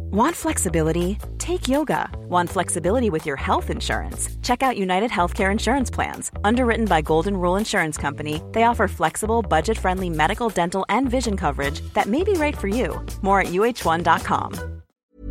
Want flexibility? Take yoga. Want flexibility with your health insurance? Check out United Healthcare Insurance Plans. Underwritten by Golden Rule Insurance Company, they offer flexible, budget-friendly medical, dental, and vision coverage that may be right for you. More at uh1.com.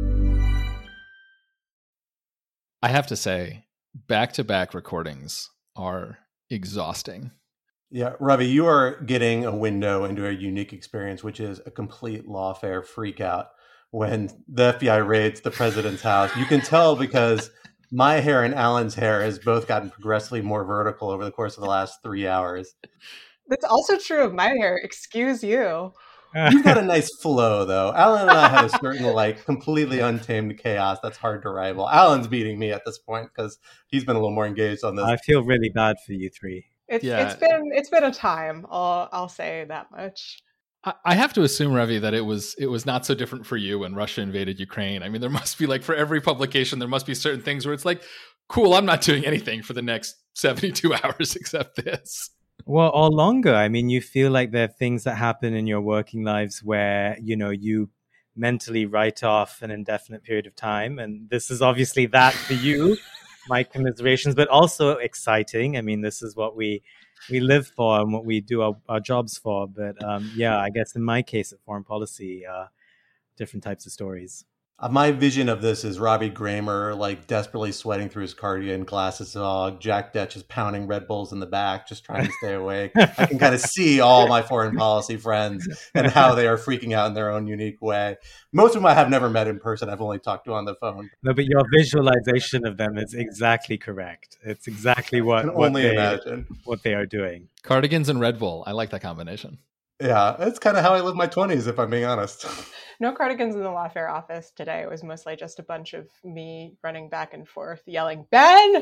I have to say, back-to-back recordings are exhausting. Yeah, Ravi, you are getting a window into a unique experience, which is a complete lawfare freakout when the FBI raids the president's house. You can tell because my hair and Alan's hair has both gotten progressively more vertical over the course of the last 3 hours. That's also true of my hair. Excuse you. You've got a nice flow, though. Alan and I have a certain, completely untamed chaos that's hard to rival. Alan's beating me at this point because he's been a little more engaged on this. I feel really bad for you three. It's been a time. I'll say that much. I have to assume, Ravi, that it was not so different for you when Russia invaded Ukraine. I mean, there must be for every publication, there must be certain things where it's cool, I'm not doing anything for the next 72 hours except this. Well, or longer. I mean, you feel like there are things that happen in your working lives where, you mentally write off an indefinite period of time. And this is obviously that for you. My commiserations, but also exciting. I mean, this is what we live for and what we do our jobs for. But I guess in my case at Foreign Policy, different types of stories. My vision of this is Robbie Gramer, desperately sweating through his cardigan, glasses dog, Jack Detch is pounding Red Bulls in the back, just trying to stay awake. I can kind of see all my foreign policy friends and how they are freaking out in their own unique way. Most of them I have never met in person. I've only talked to on the phone. No, but your visualization of them is exactly correct. It's exactly what they are doing. Cardigans and Red Bull. I like that combination. Yeah, it's kind of how I live my 20s, if I'm being honest. No cardigans in the lawfare office today. It was mostly just a bunch of me running back and forth, yelling, Ben!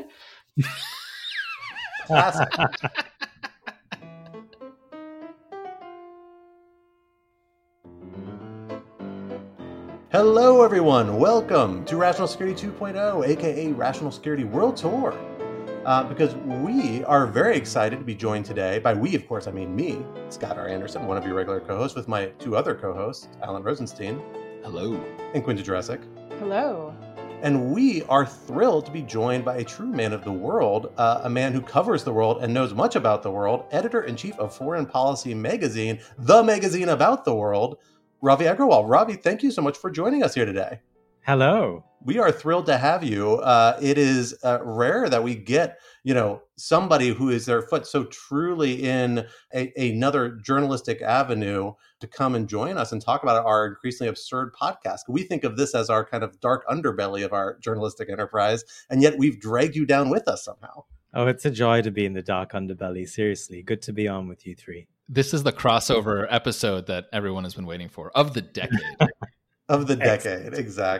Classic. Hello, everyone. Welcome to Rational Security 2.0, aka Rational Security World Tour. Because we are very excited to be joined today by we, of course, I mean me, Scott R. Anderson, one of your regular co-hosts, with my two other co-hosts, Alan Rosenstein. Hello. And Quinta Jurecic. Hello. And we are thrilled to be joined by a true man of the world, a man who covers the world and knows much about the world, editor-in-chief of Foreign Policy Magazine, the magazine about the world, Ravi Agrawal. Ravi, thank you so much for joining us here today. Hello. We are thrilled to have you. It is rare that we get, somebody who is their foot so truly in another journalistic avenue to come and join us and talk about our increasingly absurd podcast. We think of this as our kind of dark underbelly of our journalistic enterprise, and yet we've dragged you down with us somehow. Oh, it's a joy to be in the dark underbelly. Seriously, good to be on with you three. This is the crossover episode that everyone has been waiting for of the decade. Of the decade.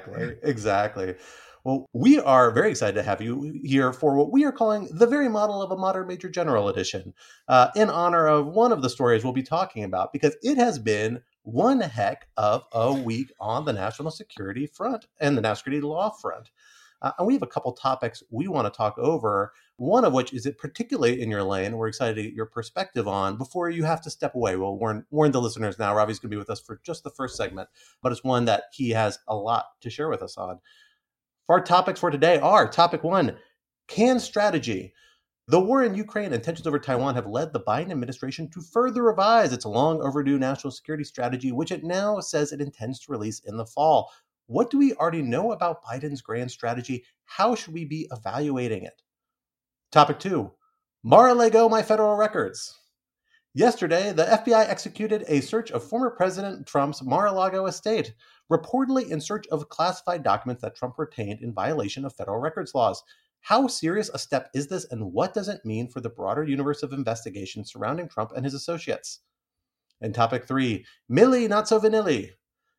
Exactly. Well, we are very excited to have you here for what we are calling the very model of a modern Major General edition, in honor of one of the stories we'll be talking about, because it has been one heck of a week on the national security front and the national security law front. And we have a couple topics we want to talk over, one of which is it particularly in your lane. We're excited to get your perspective on before you have to step away. We'll warn the listeners now. Ravi's going to be with us for just the first segment, but it's one that he has a lot to share with us on. Our topics for today are topic one, can strategy. The war in Ukraine and tensions over Taiwan have led the Biden administration to further revise its long overdue national security strategy, which it now says it intends to release in the fall. What do we already know about Biden's grand strategy? How should we be evaluating it? Topic two, Mar-a-Lago, my federal records. Yesterday, the FBI executed a search of former President Trump's Mar-a-Lago estate, reportedly in search of classified documents that Trump retained in violation of federal records laws. How serious a step is this, and what does it mean for the broader universe of investigation surrounding Trump and his associates? And topic three, Milli Not So Vanilli.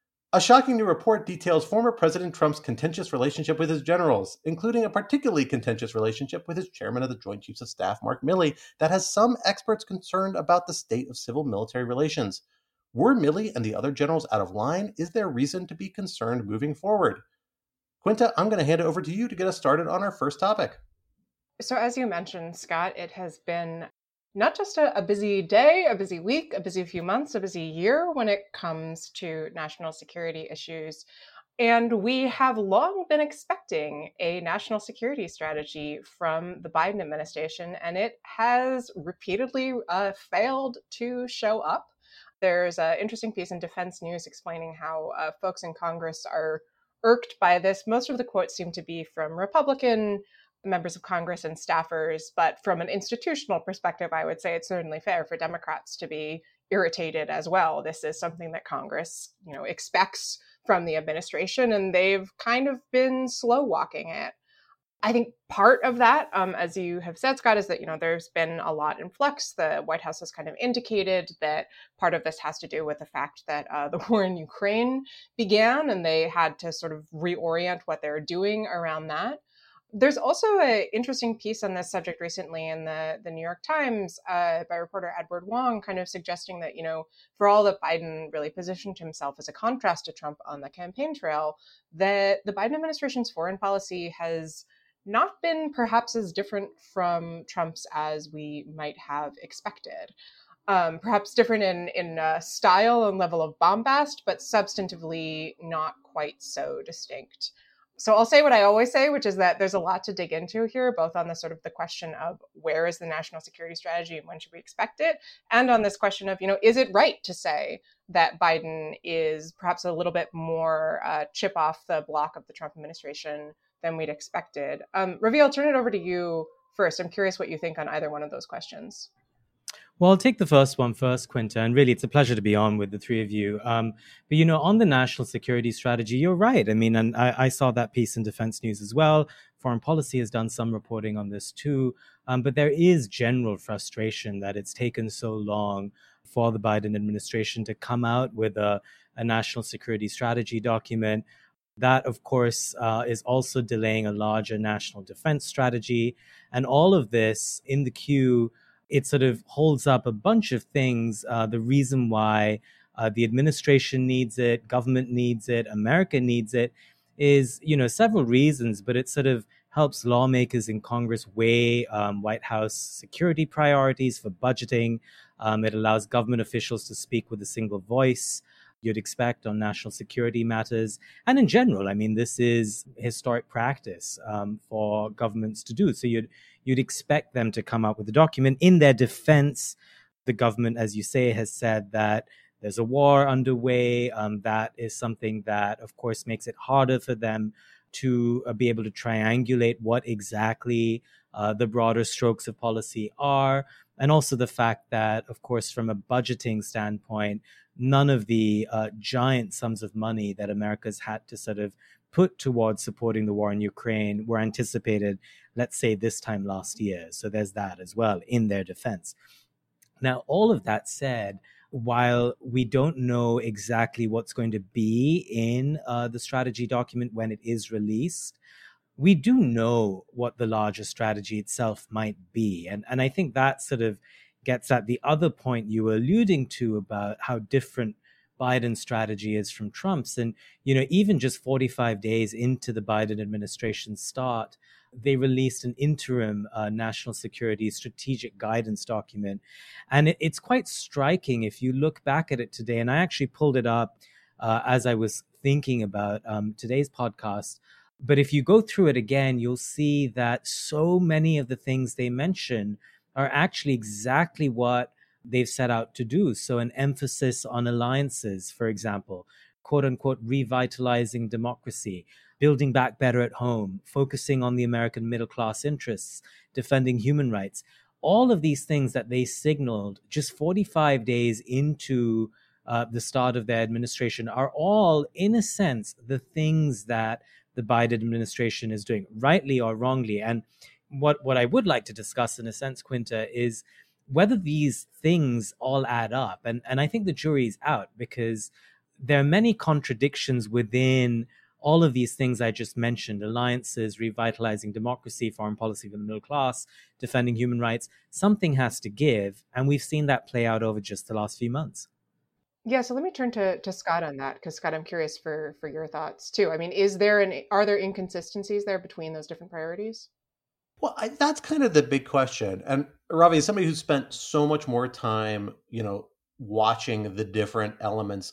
A shocking new report details former President Trump's contentious relationship with his generals, including a particularly contentious relationship with his chairman of the Joint Chiefs of Staff, Mark Milley, that has some experts concerned about the state of civil-military relations. Were Milley and the other generals out of line? Is there reason to be concerned moving forward? Quinta, I'm going to hand it over to you to get us started on our first topic. So as you mentioned, Scott, it has been not just a busy day, a busy week, a busy few months, a busy year when it comes to national security issues And we have long been expecting a national security strategy from the Biden administration, and it has repeatedly failed to show up. There's an interesting piece in Defense News explaining how folks in Congress are irked by this. Most of the quotes seem to be from Republican members of Congress and staffers, but from an institutional perspective, I would say it's certainly fair for Democrats to be irritated as well. This is something that Congress, expects from the administration, and they've kind of been slow walking it. I think part of that, as you have said, Scott, is that, there's been a lot in flux. The White House has kind of indicated that part of this has to do with the fact that the war in Ukraine began, and they had to sort of reorient what they're doing around that. There's also an interesting piece on this subject recently in the New York Times by reporter Edward Wong, kind of suggesting that, for all that Biden really positioned himself as a contrast to Trump on the campaign trail, that the Biden administration's foreign policy has not been perhaps as different from Trump's as we might have expected. Perhaps different in style and level of bombast, but substantively not quite so distinct. So I'll say what I always say, which is that there's a lot to dig into here, both on the sort of the question of where is the national security strategy and when should we expect it? And on this question of, is it right to say that Biden is perhaps a little bit more chip off the block of the Trump administration than we'd expected? Ravi, I'll turn it over to you first. I'm curious what you think on either one of those questions. Well, I'll take the first one first, Quinta, and really it's a pleasure to be on with the three of you. But, on the national security strategy, you're right. I mean, and I saw that piece in Defense News as well. Foreign Policy has done some reporting on this too. But there is general frustration that it's taken so long for the Biden administration to come out with a national security strategy document. That, of course, is also delaying a larger national defense strategy. And all of this in the queue, it sort of holds up a bunch of things. The reason why the administration needs it, government needs it, America needs it is, several reasons, but it sort of helps lawmakers in Congress weigh White House security priorities for budgeting. It allows government officials to speak with a single voice, you'd expect on national security matters. And in general, I mean, this is historic practice for governments to do. So you'd expect them to come up with a document. In their defense, the government, as you say, has said that there's a war underway. That is something that, of course, makes it harder for them to be able to triangulate what exactly the broader strokes of policy are. And also the fact that, of course, from a budgeting standpoint, none of the giant sums of money that America's had to sort of put towards supporting the war in Ukraine were anticipated, let's say, this time last year. So there's that as well in their defense. Now, all of that said, while we don't know exactly what's going to be in the strategy document when it is released, we do know what the larger strategy itself might be. And I think that sort of gets at the other point you were alluding to about how different Biden's strategy is from Trump's. And, even just 45 days into the Biden administration's start, they released an interim national security strategic guidance document. And it's quite striking if you look back at it today. And I actually pulled it up as I was thinking about today's podcast. But if you go through it again, you'll see that so many of the things they mention are actually exactly what they've set out to do. So an emphasis on alliances, for example, quote unquote, revitalizing democracy, building back better at home, focusing on the American middle class interests, defending human rights. All of these things that they signaled just 45 days into the start of their administration are all, in a sense, the things that the Biden administration is doing, rightly or wrongly. And what I would like to discuss, in a sense, Quinta, is whether these things all add up. And I think the jury is out, because there are many contradictions within all of these things I just mentioned: alliances, revitalizing democracy, foreign policy for the middle class, defending human rights. Something has to give. And we've seen that play out over just the last few months. Yeah, so let me turn to Scott on that, because Scott, I'm curious for your thoughts too. I mean, are there inconsistencies there between those different priorities? Well, that's kind of the big question. And Ravi, as somebody who's spent so much more time, watching the different elements of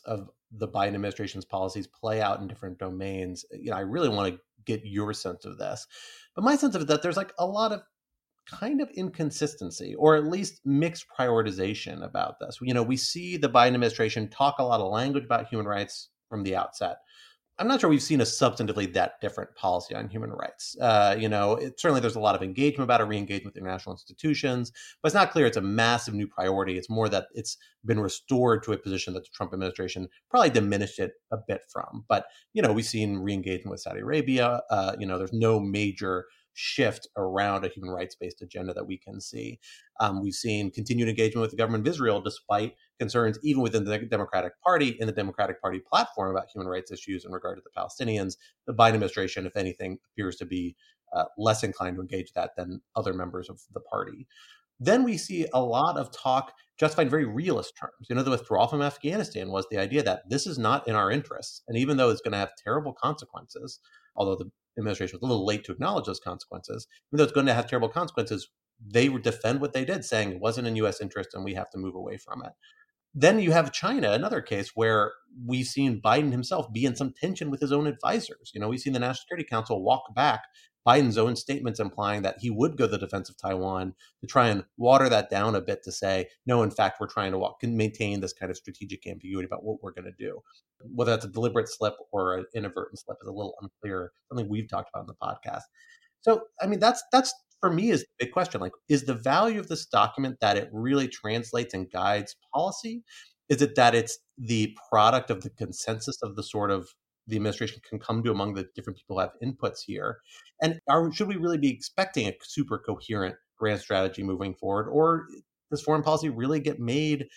the Biden administration's policies play out in different domains. I really want to get your sense of this. But my sense of it that there's like a lot of kind of inconsistency, or at least mixed prioritization about this. We see the Biden administration talk a lot of language about human rights from the outset. I'm not sure we've seen a substantively that different policy on human rights. Certainly there's a lot of engagement about it, re-engagement with international institutions, but it's not clear it's a massive new priority. It's more that it's been restored to a position that the Trump administration probably diminished it a bit from. But, we've seen re-engagement with Saudi Arabia. There's no major shift around a human rights-based agenda that we can see. We've seen continued engagement with the government of Israel, despite concerns even within the Democratic Party, in the Democratic Party platform about human rights issues in regard to the Palestinians. The Biden administration, if anything, appears to be less inclined to engage that than other members of the party. Then we see a lot of talk justified in very realist terms. The withdrawal from Afghanistan was the idea that this is not in our interests. And even though it's going to have terrible consequences, although the administration was a little late to acknowledge those consequences, even though it's going to have terrible consequences, they would defend what they did, saying it wasn't in U.S. interest and we have to move away from it. Then you have China, another case where we've seen Biden himself be in some tension with his own advisors. We've seen the National Security Council walk back Biden's own statements implying that he would go to the defense of Taiwan, to try and water that down a bit, to say, no, in fact, we're trying to maintain this kind of strategic ambiguity about what we're going to do. Whether that's a deliberate slip or an inadvertent slip is a little unclear, something we've talked about in the podcast. So, that's for me is the big question. Like, is the value of this document that it really translates and guides policy? Is it that it's the product of the consensus of the sort of the administration can come to among the different people who have inputs here? And should we really be expecting a super coherent grand strategy moving forward? Or does foreign policy really get made,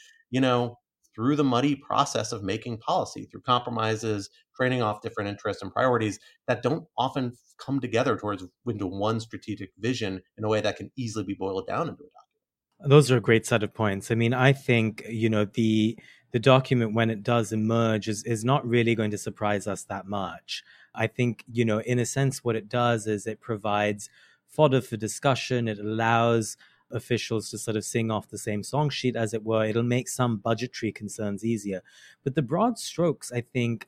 through the muddy process of making policy, through compromises, trading off different interests and priorities that don't often come together into one strategic vision in a way that can easily be boiled down into a document? Those are a great set of points. I think, the document, when it does emerge, is not really going to surprise us that much. I think, in a sense, what it does is it provides fodder for discussion. It allows officials to sort of sing off the same song sheet, as it were. It'll make some budgetary concerns easier. But the broad strokes, I think,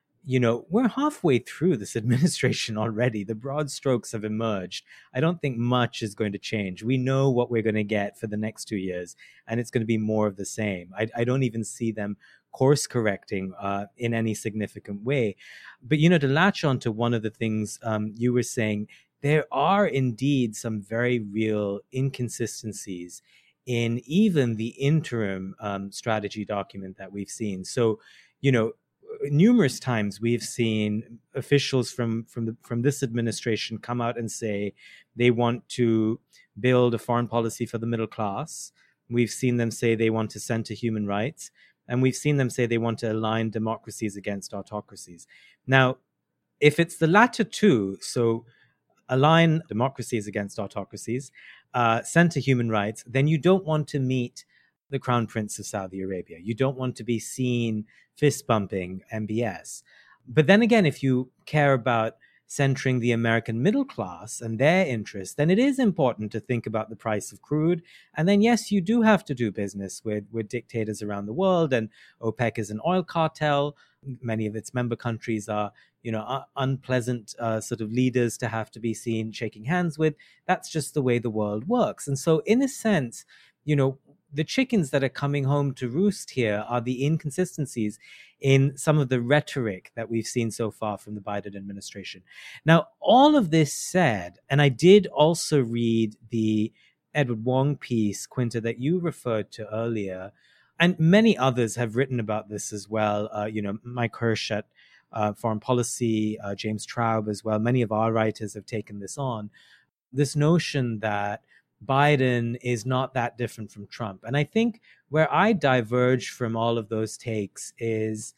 we're halfway through this administration already. The broad strokes have emerged. I don't think much is going to change. We know what we're going to get for the next 2 years, and it's going to be more of the same. I don't even see them course correcting in any significant way. But, to latch on to one of the things you were saying, there are indeed some very real inconsistencies in even the interim strategy document that we've seen. So, numerous times we've seen officials from this administration come out and say they want to build a foreign policy for the middle class. We've seen them say they want to center human rights, and we've seen them say they want to align democracies against autocracies. Now, if it's the latter two, so align democracies against autocracies, center human rights, then you don't want to meet the Crown Prince of Saudi Arabia. You don't want to be seen fist bumping MBS. But then again, if you care about centering the American middle class and their interests, then it is important to think about the price of crude. And then, yes, you do have to do business with dictators around the world. And OPEC is an oil cartel. Many of its member countries are, unpleasant sort of leaders to have to be seen shaking hands with. That's just the way the world works. And so, in a sense, the chickens that are coming home to roost here are the inconsistencies in some of the rhetoric that we've seen so far from the Biden administration. Now, all of this said, and I did also read the Edward Wong piece, Quinta, that you referred to earlier, and many others have written about this as well. Mike Hirsch at Foreign Policy, James Traub as well. Many of our writers have taken this on. This notion that Biden is not that different from Trump. And I think where I diverge from all of those takes is,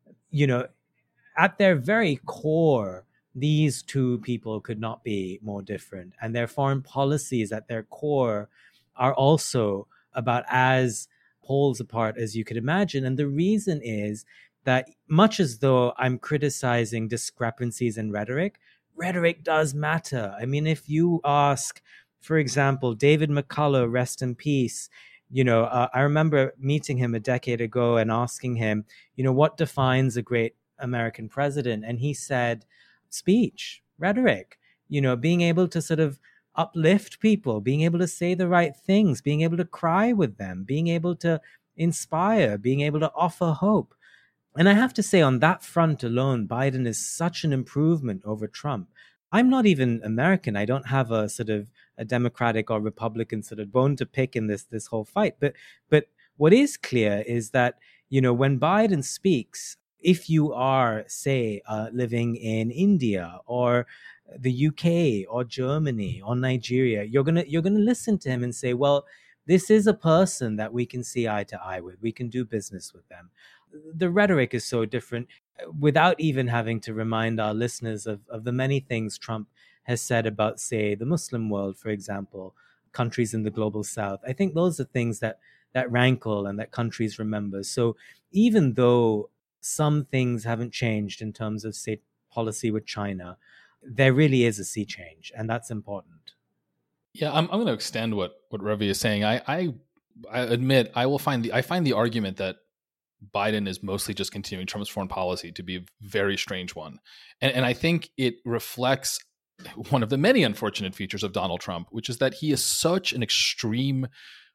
at their very core, these two people could not be more different. And their foreign policies at their core are also about as poles apart as you could imagine. And the reason is that much as though I'm criticizing discrepancies in rhetoric does matter. I mean, if you ask, for example, David McCullough, rest in peace, I remember meeting him a decade ago and asking him, what defines a great American president? And he said, speech, rhetoric, being able to sort of uplift people, being able to say the right things, being able to cry with them, being able to inspire, being able to offer hope. And I have to say, on that front alone, Biden is such an improvement over Trump. I'm not even American. I don't have a sort of a Democratic or Republican sort of bone to pick in this whole fight. But what is clear is that, when Biden speaks, if you are, say, living in India or the UK or Germany or Nigeria, you're gonna listen to him and say, well, this is a person that we can see eye to eye with. We can do business with them. The rhetoric is so different without even having to remind our listeners of the many things Trump has said about, say, the Muslim world, for example, countries in the global south. I think those are things that rankle and that countries remember. So even though some things haven't changed in terms of, say, policy with China, there really is a sea change, and that's important. Yeah, I'm going to extend what Ravi is saying. I admit I find the argument that Biden is mostly just continuing Trump's foreign policy to be a very strange one. And I think it reflects one of the many unfortunate features of Donald Trump, which is that he is such an extreme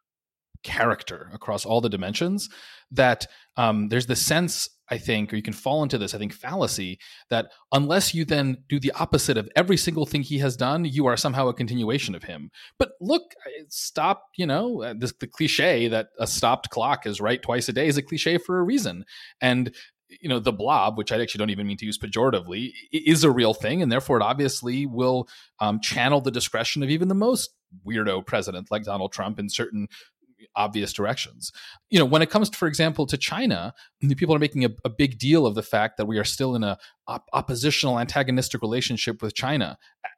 character across all the dimensions that there's the sense, I think, or you can fall into this, I think, fallacy that unless you then do the opposite of every single thing he has done, you are somehow a continuation of him. But look, stop, the cliche that a stopped clock is right twice a day is a cliche for a reason. And the blob, which I actually don't even mean to use pejoratively, is a real thing. And therefore, it obviously will channel the discretion of even the most weirdo president like Donald Trump in certain obvious directions. When it comes, for example, to China, people are making a big deal of the fact that we are still in a oppositional, antagonistic relationship with China,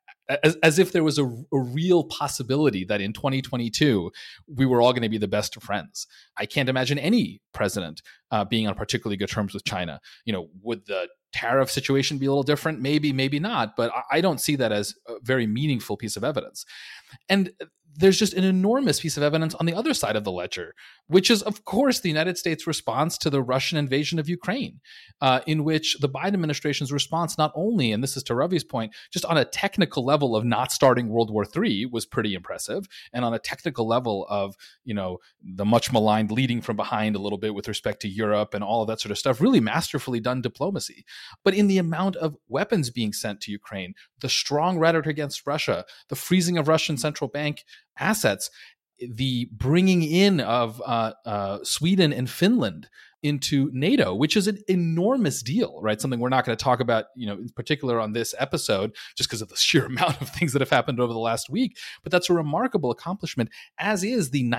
as if there was a real possibility that in 2022 we were all going to be the best of friends. I can't imagine any president being on particularly good terms with China. Would the tariff situation be a little different? Maybe, maybe not. But I don't see that as a very meaningful piece of evidence. And there's just an enormous piece of evidence on the other side of the ledger, which is, of course, the United States' response to the Russian invasion of Ukraine, in which the Biden administration's response not only, and this is to Ravi's point, just on a technical level of not starting World War III was pretty impressive, and on a technical level of, the much maligned leading from behind a little bit with respect to Europe and all of that sort of stuff, really masterfully done diplomacy. But in the amount of weapons being sent to Ukraine, the strong rhetoric against Russia, the freezing of Russian central bank assets, the bringing in of Sweden and Finland into NATO, which is an enormous deal, right? Something we're not going to talk about, in particular on this episode, just because of the sheer amount of things that have happened over the last week. But that's a remarkable accomplishment, as is the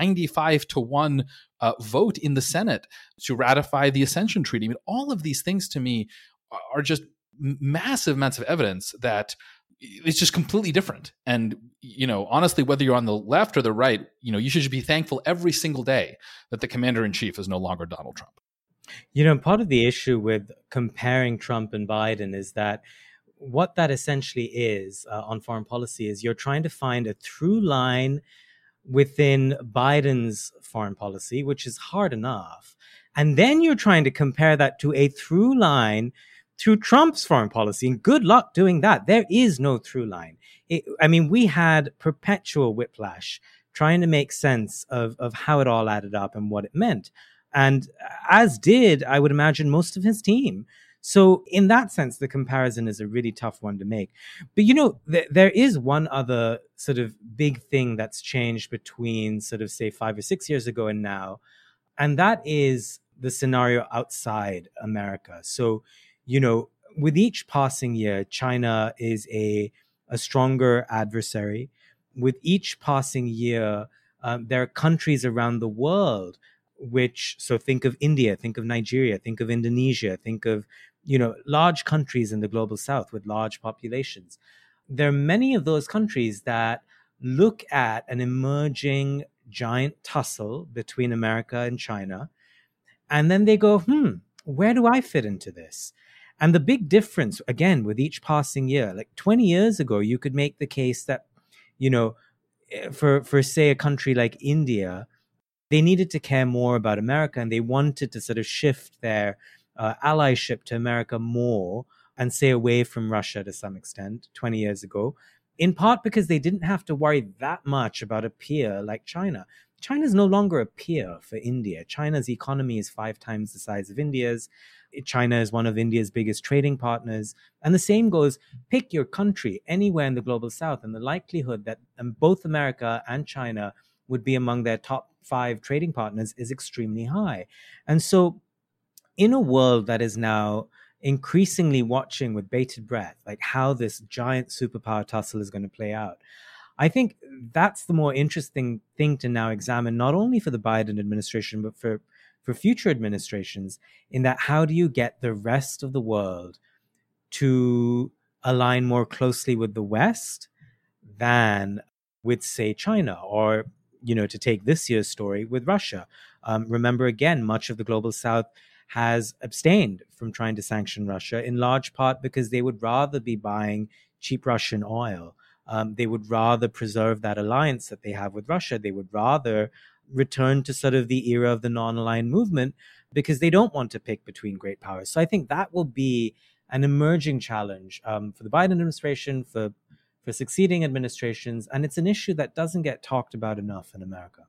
95-1 vote in the Senate to ratify the Accession Treaty. I mean, all of these things to me are just massive amounts of evidence that it's just completely different. And, honestly, whether you're on the left or the right, you should be thankful every single day that the commander-in-chief is no longer Donald Trump. Part of the issue with comparing Trump and Biden is that what that essentially is on foreign policy is you're trying to find a through line within Biden's foreign policy, which is hard enough. And then you're trying to compare that to a through line through Trump's foreign policy. And good luck doing that. There is no through line. We had perpetual whiplash trying to make sense of how it all added up and what it meant. And as did, I would imagine, most of his team. So in that sense, the comparison is a really tough one to make. But, there is one other sort of big thing that's changed between sort of, say, 5 or 6 years ago and now. And that is the scenario outside America. So, with each passing year, China is a stronger adversary. With each passing year, there are countries around the world so think of India, think of Nigeria, think of Indonesia, think of, large countries in the global south with large populations. There are many of those countries that look at an emerging giant tussle between America and China, and then they go, where do I fit into this? And the big difference, again, with each passing year, like 20 years ago, you could make the case that, for say, a country like India, they needed to care more about America, and they wanted to sort of shift their allyship to America more and stay away from Russia to some extent 20 years ago, in part because they didn't have to worry that much about a peer like China. China is no longer a peer for India. China's economy is 5 times the size of India's. China is one of India's biggest trading partners. And the same goes, pick your country anywhere in the global south, and the likelihood that both America and China would be among their top 5 trading partners is extremely high. And so in a world that is now increasingly watching with bated breath, like how this giant superpower tussle is going to play out, I think that's the more interesting thing to now examine, not only for the Biden administration, but for future administrations, in that how do you get the rest of the world to align more closely with the West than with, say, China, or, to take this year's story with Russia. Remember, again, much of the global South has abstained from trying to sanction Russia, in large part because they would rather be buying cheap Russian oil. They would rather preserve that alliance that they have with Russia. They would rather return to sort of the era of the non-aligned movement because they don't want to pick between great powers. So I think that will be an emerging challenge for the Biden administration, for succeeding administrations, and it's an issue that doesn't get talked about enough in America.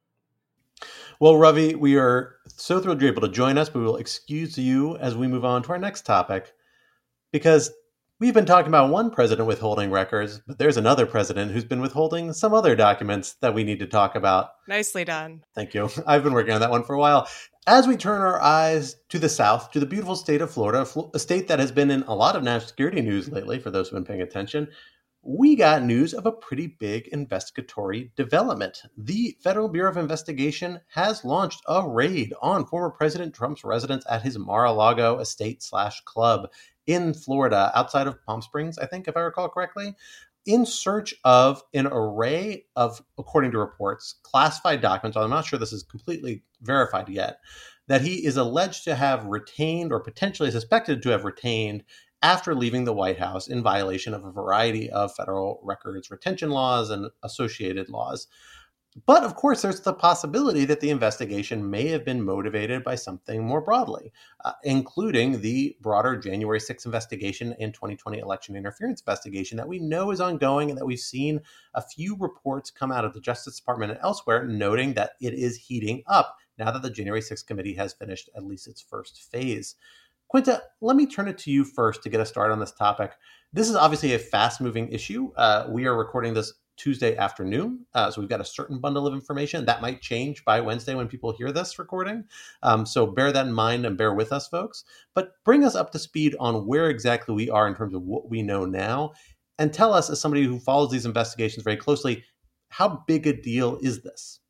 Well, Ravi, we are so thrilled you're able to join us, but we will excuse you as we move on to our next topic, because we've been talking about one president withholding records, but there's another president who's been withholding some other documents that we need to talk about. Nicely done. Thank you. I've been working on that one for a while. As we turn our eyes to the south, to the beautiful state of Florida, a state that has been in a lot of national security news lately, for those who've been paying attention, we got news of a pretty big investigatory development. The Federal Bureau of Investigation has launched a raid on former President Trump's residence at his Mar-a-Lago estate/club in Florida, outside of Palm Springs, I think, if I recall correctly, in search of an array of, according to reports, classified documents. I'm not sure this is completely verified yet, that he is alleged to have retained, or potentially suspected to have retained, after leaving the White House in violation of a variety of federal records retention laws and associated laws. But of course, there's the possibility that the investigation may have been motivated by something more broadly, including the broader January 6th investigation and 2020 election interference investigation that we know is ongoing, and that we've seen a few reports come out of the Justice Department and elsewhere noting that it is heating up now that the January 6th committee has finished at least its first phase. Quinta, let me turn it to you first to get us started on this topic. This is obviously a fast-moving issue. We are recording this Tuesday afternoon, so we've got a certain bundle of information. That might change by Wednesday when people hear this recording. So bear that in mind and bear with us, folks. But bring us up to speed on where exactly we are in terms of what we know now. And tell us, as somebody who follows these investigations very closely, how big a deal is this?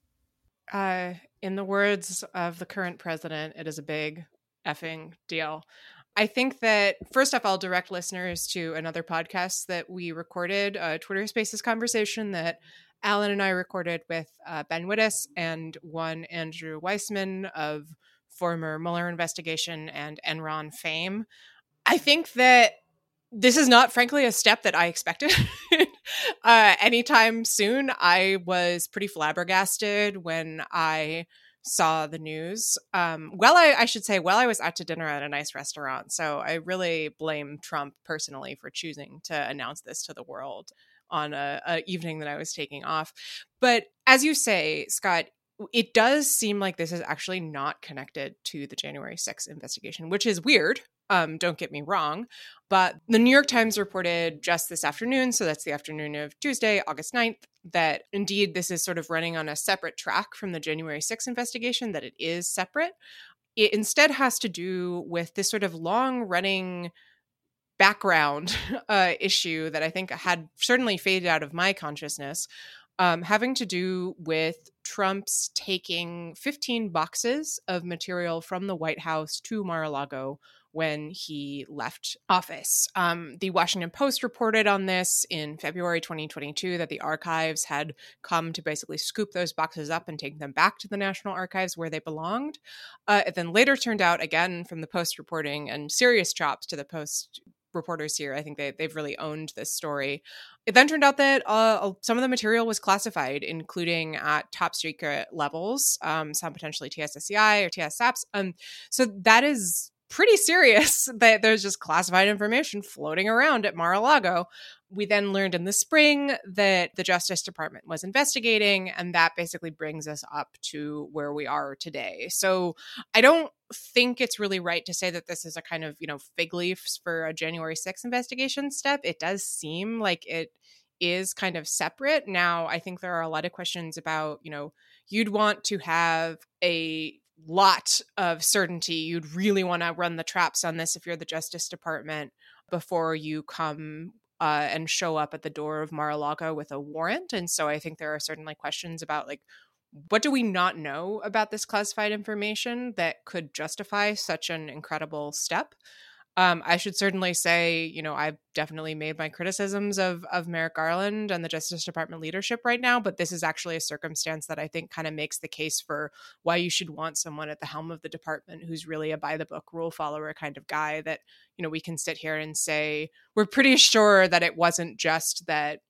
In the words of the current president, it is a big effing deal. I think that, first off, I'll direct listeners to another podcast that we recorded, a Twitter Spaces conversation that Alan and I recorded with Ben Wittes and one Andrew Weissman of former Mueller investigation and Enron fame. I think that this is not, frankly, a step that I expected anytime soon. I was pretty flabbergasted when I saw the news. I should say, I was out to dinner at a nice restaurant. So I really blame Trump personally for choosing to announce this to the world on a evening that I was taking off. But as you say, Scott, it does seem like this is actually not connected to the January 6th investigation, which is weird. Don't get me wrong. But the New York Times reported just this afternoon, so that's the afternoon of Tuesday, August 9th, that indeed this is sort of running on a separate track from the January 6th investigation, that it is separate. It instead has to do with this sort of long-running background issue that I think had certainly faded out of my consciousness, having to do with Trump's taking 15 boxes of material from the White House to Mar-a-Lago when he left office. The Washington Post reported on this in February 2022, that the archives had come to basically scoop those boxes up and take them back to the National Archives where they belonged. It then later turned out, again from the Post reporting, and serious chops to the Post reporters here. I think they've really owned this story. It then turned out that some of the material was classified, including at top secret levels, some potentially TSSCI or TSAPs. So that is pretty serious that there's just classified information floating around at Mar-a-Lago. We then learned in the spring that the Justice Department was investigating, and that basically brings us up to where we are today. So I don't think it's really right to say that this is a kind of, fig leaves for a January 6th investigation step. It does seem like it is kind of separate. Now, I think there are a lot of questions about, you'd want to have a lot of certainty. You'd really want to run the traps on this if you're the Justice Department before you come and show up at the door of Mar-a-Lago with a warrant. And so I think there are certainly questions about what do we not know about this classified information that could justify such an incredible step? I should certainly say, I've definitely made my criticisms of Merrick Garland and the Justice Department leadership right now, but this is actually a circumstance that I think kind of makes the case for why you should want someone at the helm of the department who's really a by-the-book rule follower kind of guy that, we can sit here and say, we're pretty sure that it wasn't just that,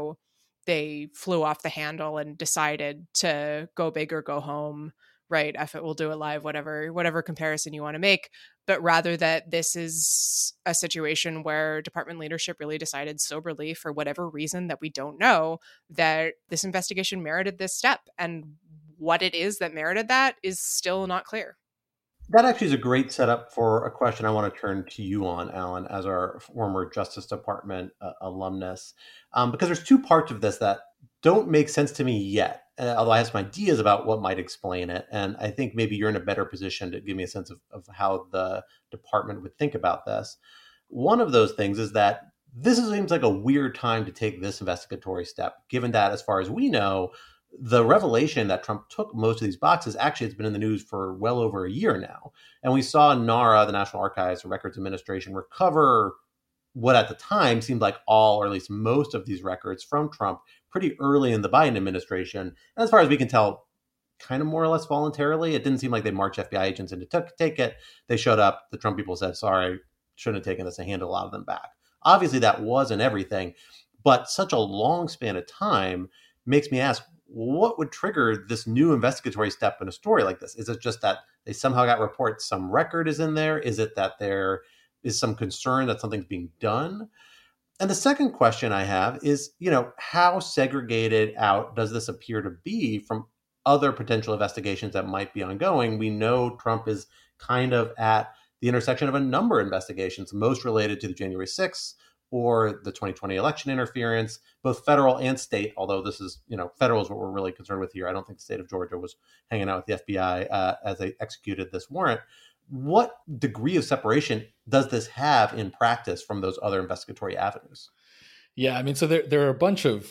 they flew off the handle and decided to go big or go home. Right, F it, we'll do it live, whatever comparison you want to make, but rather that this is a situation where department leadership really decided soberly, for whatever reason that we don't know, that this investigation merited this step. And what it is that merited that is still not clear. That actually is a great setup for a question I want to turn to you on, Alan, as our former Justice Department alumnus, because there's two parts of this that don't make sense to me yet, although I have some ideas about what might explain it. And I think maybe you're in a better position to give me a sense of how the department would think about this. One of those things is that this seems like a weird time to take this investigatory step, given that, as far as we know, the revelation that Trump took most of these boxes actually has been in the news for well over a year now. And we saw NARA, the National Archives and Records Administration, recover what at the time seemed like all, or at least most of these records from Trump pretty early in the Biden administration. And as far as we can tell, kind of more or less voluntarily. It didn't seem like they marched FBI agents in to take it. They showed up. The Trump people said, sorry, shouldn't have taken this, and handed a lot of them back. Obviously, that wasn't everything, but such a long span of time makes me ask, what would trigger this new investigatory step in a story like this? Is it just that they somehow got reports some record is in there? Is it that there is some concern that something's being done? And the second question I have is, how segregated out does this appear to be from other potential investigations that might be ongoing? We know Trump is kind of at the intersection of a number of investigations, most related to the January 6th or the 2020 election interference, both federal and state, although this is, federal is what we're really concerned with here. I don't think the state of Georgia was hanging out with the FBI as they executed this warrant. What degree of separation does this have in practice from those other investigatory avenues? Yeah, I mean, so there are a bunch of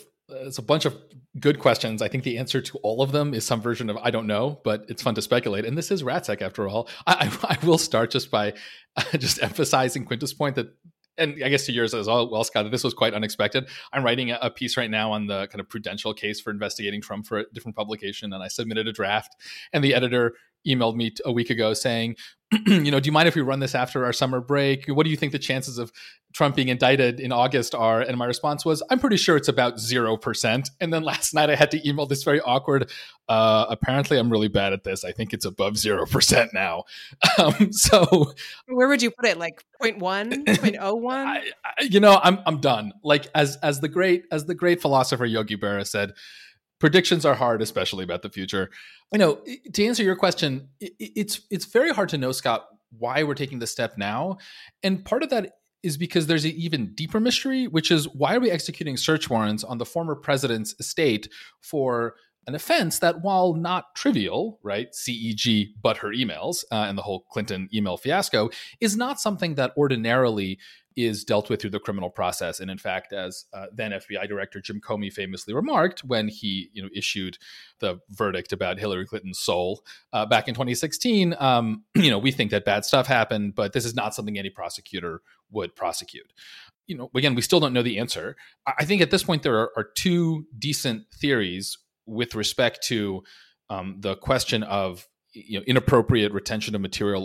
good questions. I think the answer to all of them is some version of I don't know, but it's fun to speculate. And this is RATSEC after all. I will start just by just emphasizing Quintus' point that, and I guess to yours as well, Scott, that this was quite unexpected. I'm writing a piece right now on the kind of prudential case for investigating Trump for a different publication, and I submitted a draft, and the editor emailed me a week ago saying, do you mind if we run this after our summer break? What do you think the chances of Trump being indicted in August are? And my response was, I'm pretty sure it's about 0%. And then last night I had to email this very awkward, apparently I'm really bad at this. I think it's above 0% now. So where would you put it? Like 0.1, 0.01? I'm done. Like as the great philosopher Yogi Berra said, predictions are hard, especially about the future. To answer your question, it's very hard to know, Scott, why we're taking this step now. And part of that is because there's an even deeper mystery, which is why are we executing search warrants on the former president's estate for an offense that, while not trivial, right, CEG, but her emails and the whole Clinton email fiasco, is not something that ordinarily is dealt with through the criminal process. And in fact, as then FBI Director Jim Comey famously remarked when he issued the verdict about Hillary Clinton's soul back in 2016, we think that bad stuff happened, but this is not something any prosecutor would prosecute. Again, we still don't know the answer. I think at this point there are two decent theories with respect to the question of inappropriate retention of material or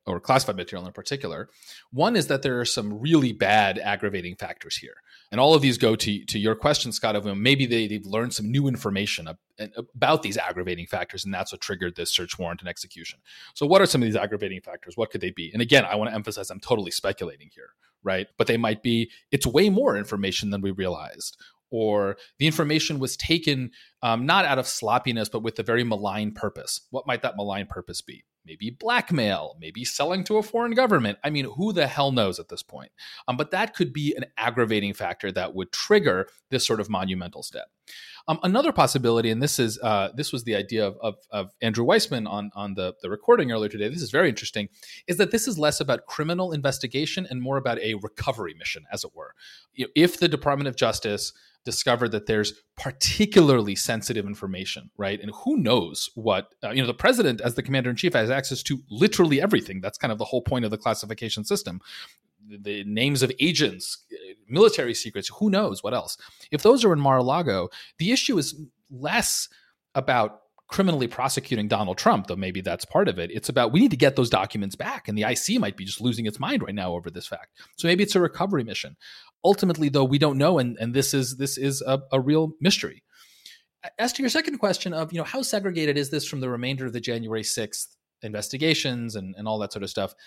or classified material in particular. One is that there are some really bad aggravating factors here. And all of these go to your question, Scott, of maybe they've learned some new information about these aggravating factors, and that's what triggered this search warrant and execution. So what are some of these aggravating factors? What could they be? And again, I want to emphasize I'm totally speculating here, right? But they might be, it's way more information than we realized. Or the information was taken not out of sloppiness, but with a very malign purpose. What might that malign purpose be? Maybe blackmail, maybe selling to a foreign government. I mean, who the hell knows at this point? But that could be an aggravating factor that would trigger this sort of monumental step. Another possibility, and this was the idea of Andrew Weissman on the recording earlier today, this is very interesting, is that this is less about criminal investigation and more about a recovery mission, as it were. If the Department of Justice discovered that there's particularly sensitive information, right? And who knows what, the president as the commander-in-chief has access to literally everything. That's kind of the whole point of the classification system. The names of agents, military secrets, who knows what else. If those are in Mar-a-Lago, the issue is less about criminally prosecuting Donald Trump, though maybe that's part of it. It's about, we need to get those documents back. And the IC might be just losing its mind right now over this fact. So maybe it's a recovery mission. Ultimately, though, we don't know. And this is a real mystery. As to your second question of, how segregated is this from the remainder of the January 6th investigations and all that sort of stuff?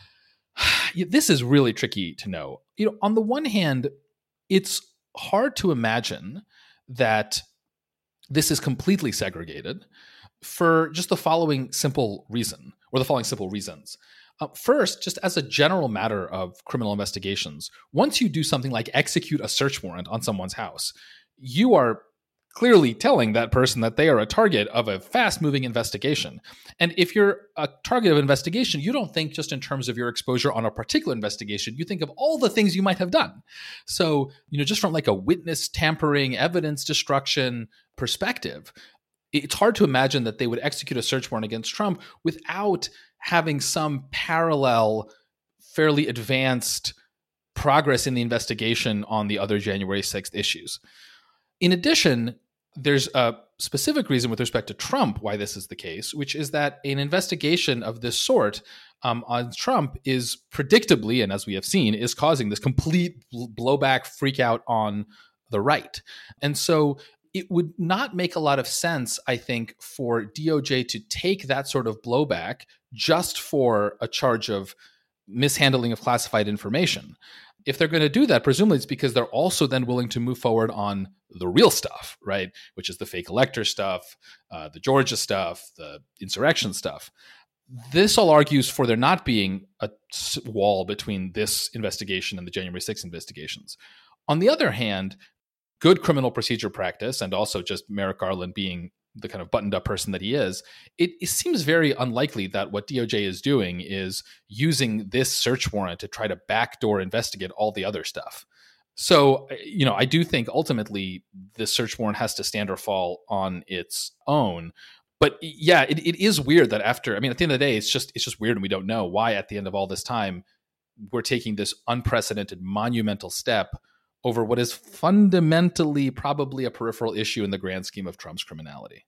This is really tricky to know. On the one hand, it's hard to imagine that this is completely segregated for just the following simple reason, or the following simple reasons. First, just as a general matter of criminal investigations, once you do something like execute a search warrant on someone's house, you are clearly telling that person that they are a target of a fast-moving investigation. And if you're a target of investigation, you don't think just in terms of your exposure on a particular investigation, you think of all the things you might have done. So, just from like a witness tampering, evidence destruction perspective, it's hard to imagine that they would execute a search warrant against Trump without having some parallel, fairly advanced progress in the investigation on the other January 6th issues. In addition, there's a specific reason with respect to Trump why this is the case, which is that an investigation of this sort on Trump is predictably, and as we have seen, is causing this complete blowback, freak out on the right. And so it would not make a lot of sense, I think, for DOJ to take that sort of blowback just for a charge of mishandling of classified information. If they're going to do that, presumably it's because they're also then willing to move forward on the real stuff, right? Which is the fake elector stuff, the Georgia stuff, the insurrection stuff. This all argues for there not being a wall between this investigation and the January 6th investigations. On the other hand, good criminal procedure practice, and also just Merrick Garland being the kind of buttoned up person that he is, it seems very unlikely that what DOJ is doing is using this search warrant to try to backdoor investigate all the other stuff. So, I do think ultimately this search warrant has to stand or fall on its own. But yeah, it is weird that at the end of the day, it's just weird, and we don't know why at the end of all this time we're taking this unprecedented monumental step over what is fundamentally probably a peripheral issue in the grand scheme of Trump's criminality.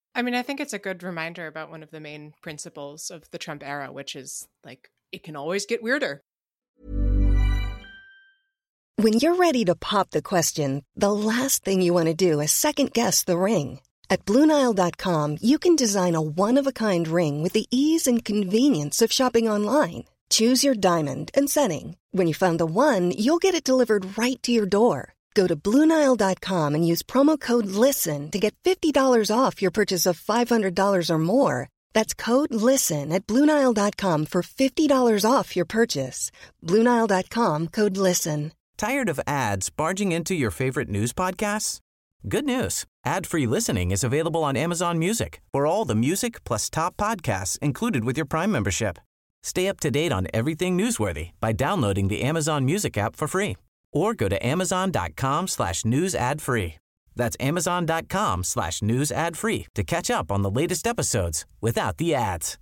I think it's a good reminder about one of the main principles of the Trump era, which is it can always get weirder. When you're ready to pop the question, the last thing you want to do is second guess the ring. At BlueNile.com, you can design a one-of-a-kind ring with the ease and convenience of shopping online. Choose your diamond and setting. When you find the one, you'll get it delivered right to your door. Go to BlueNile.com and use promo code LISTEN to get $50 off your purchase of $500 or more. That's code LISTEN at BlueNile.com for $50 off your purchase. BlueNile.com, code LISTEN. Tired of ads barging into your favorite news podcasts? Good news. Ad-free listening is available on Amazon Music for all the music plus top podcasts included with your Prime membership. Stay up to date on everything newsworthy by downloading the Amazon Music app for free or go to amazon.com/news ad free. That's amazon.com/news ad free to catch up on the latest episodes without the ads.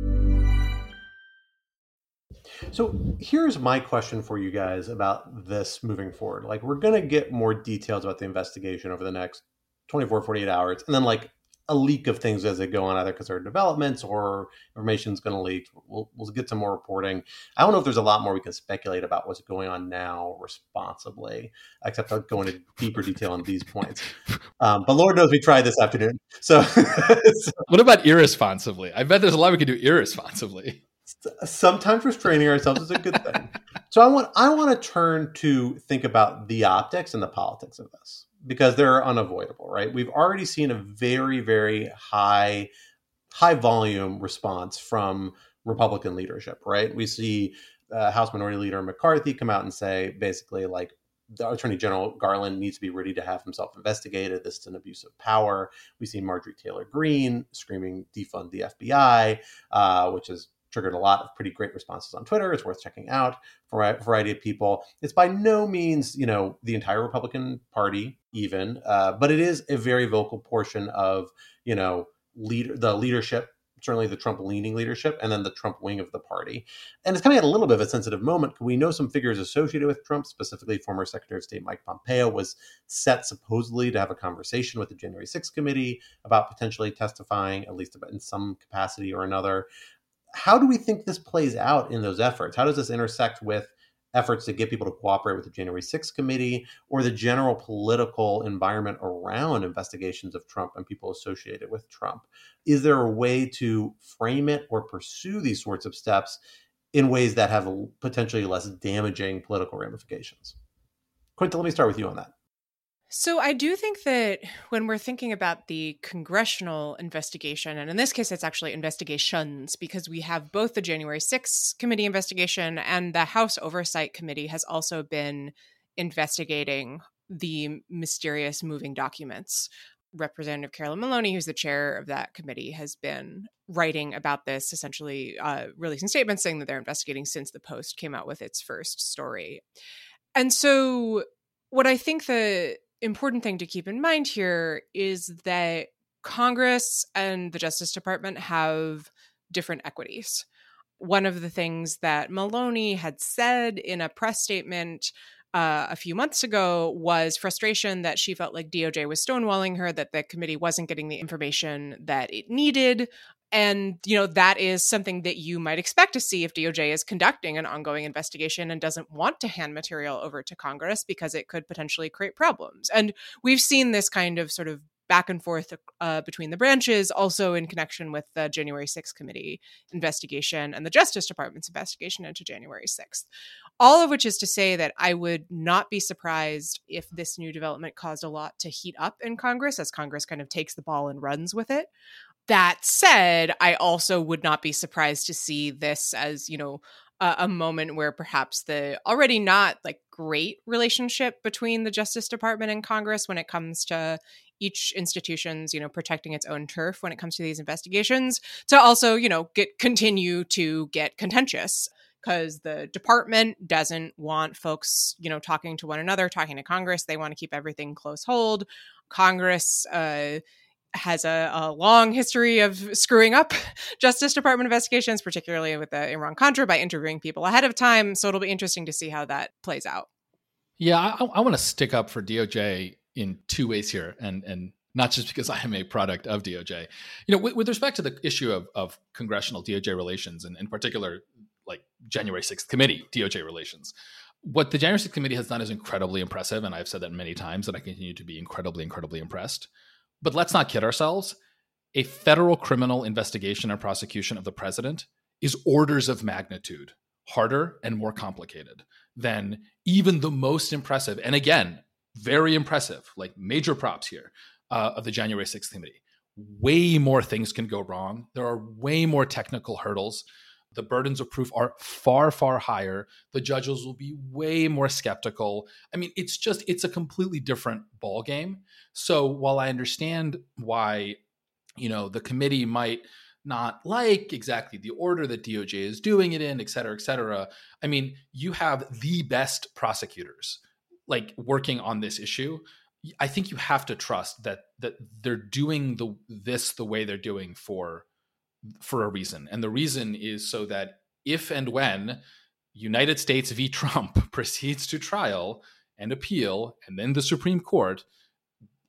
So here's my question for you guys about this moving forward. We're going to get more details about the investigation over the next 24, 48 hours. And then a leak of things as they go on, either because there are developments or information is going to leak. We'll get some more reporting. I don't know if there's a lot more we can speculate about what's going on now responsibly, except I'll go into deeper detail on these points. But Lord knows we tried this afternoon. So, what about irresponsibly? I bet there's a lot we can do irresponsibly. Sometimes restraining ourselves is a good thing. So I want to turn to think about the optics and the politics of this, because they're unavoidable, right? We've already seen a very, very high volume response from Republican leadership, right? We see House Minority Leader McCarthy come out and say basically like the Attorney General Garland needs to be ready to have himself investigated. This is an abuse of power. We see Marjorie Taylor Greene screaming defund the FBI, which has triggered a lot of pretty great responses on Twitter. It's worth checking out for a variety of people. It's by no means, the entire Republican Party even, but it is a very vocal portion of, the leadership, certainly the Trump-leaning leadership, and then the Trump wing of the party. And it's coming at a little bit of a sensitive moment. We know some figures associated with Trump, specifically former Secretary of State Mike Pompeo was set supposedly to have a conversation with the January 6th committee about potentially testifying, at least in some capacity or another. How do we think this plays out in those efforts? How does this intersect with efforts to get people to cooperate with the January 6th committee or the general political environment around investigations of Trump and people associated with Trump? Is there a way to frame it or pursue these sorts of steps in ways that have potentially less damaging political ramifications? Quinta, let me start with you on that. So I do think that when we're thinking about the congressional investigation, and in this case, it's actually investigations, because we have both the January 6th committee investigation and the House Oversight Committee has also been investigating the mysterious moving documents. Representative Carolyn Maloney, who's the chair of that committee, has been writing about this, essentially releasing statements saying that they're investigating since the Post came out with its first story. And so what I think the important thing to keep in mind here is that Congress and the Justice Department have different equities. One of the things that Maloney had said in a press statement a few months ago was frustration that she felt like DOJ was stonewalling her, that the committee wasn't getting the information that it needed. And, that is something that you might expect to see if DOJ is conducting an ongoing investigation and doesn't want to hand material over to Congress because it could potentially create problems. And we've seen this kind of sort of back and forth between the branches, also in connection with the January 6th committee investigation and the Justice Department's investigation into January 6th. All of which is to say that I would not be surprised if this new development caused a lot to heat up in Congress as Congress kind of takes the ball and runs with it. That said, I also would not be surprised to see this as, a moment where perhaps the already not great relationship between the Justice Department and Congress when it comes to each institution's, protecting its own turf when it comes to these investigations, to also, continue to get contentious. Because the department doesn't want folks, talking to one another, talking to Congress. They want to keep everything close hold. Congress has a long history of screwing up Justice Department investigations, particularly with the Iran-Contra, by interviewing people ahead of time. So it'll be interesting to see how that plays out. Yeah, I want to stick up for DOJ in two ways here, and not just because I am a product of DOJ. With respect to the issue of congressional DOJ relations, and in particular, January 6th committee DOJ relations. What the January 6th committee has done is incredibly impressive, and I've said that many times, and I continue to be incredibly, incredibly impressed. But let's not kid ourselves. A federal criminal investigation and prosecution of the president is orders of magnitude harder and more complicated than even the most impressive, and again, very impressive, major props here, of the January 6th committee. Way more things can go wrong. There are way more technical hurdles. The burdens of proof are far, far higher. The judges will be way more skeptical. I mean, it's a completely different ballgame. So while I understand why, the committee might not like exactly the order that DOJ is doing it in, et cetera, I mean, you have the best prosecutors working on this issue. I think you have to trust that they're doing the way they're doing for a reason. And the reason is so that if and when United States v. Trump proceeds to trial and appeal, and then the Supreme Court,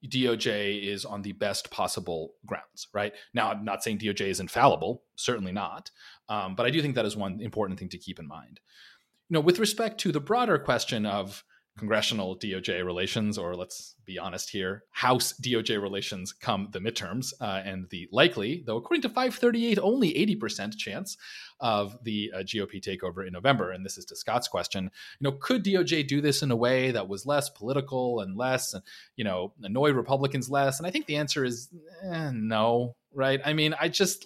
DOJ is on the best possible grounds, right? Now, I'm not saying DOJ is infallible, certainly not, but I do think that is one important thing to keep in mind. With respect to the broader question of congressional DOJ relations, or let's be honest here, House DOJ relations come the midterms, and the likely, though according to 538, only 80% chance of the GOP takeover in November. And this is to Scott's question, could DOJ do this in a way that was less political and less, annoy Republicans less? And I think the answer is no, right? I mean, I just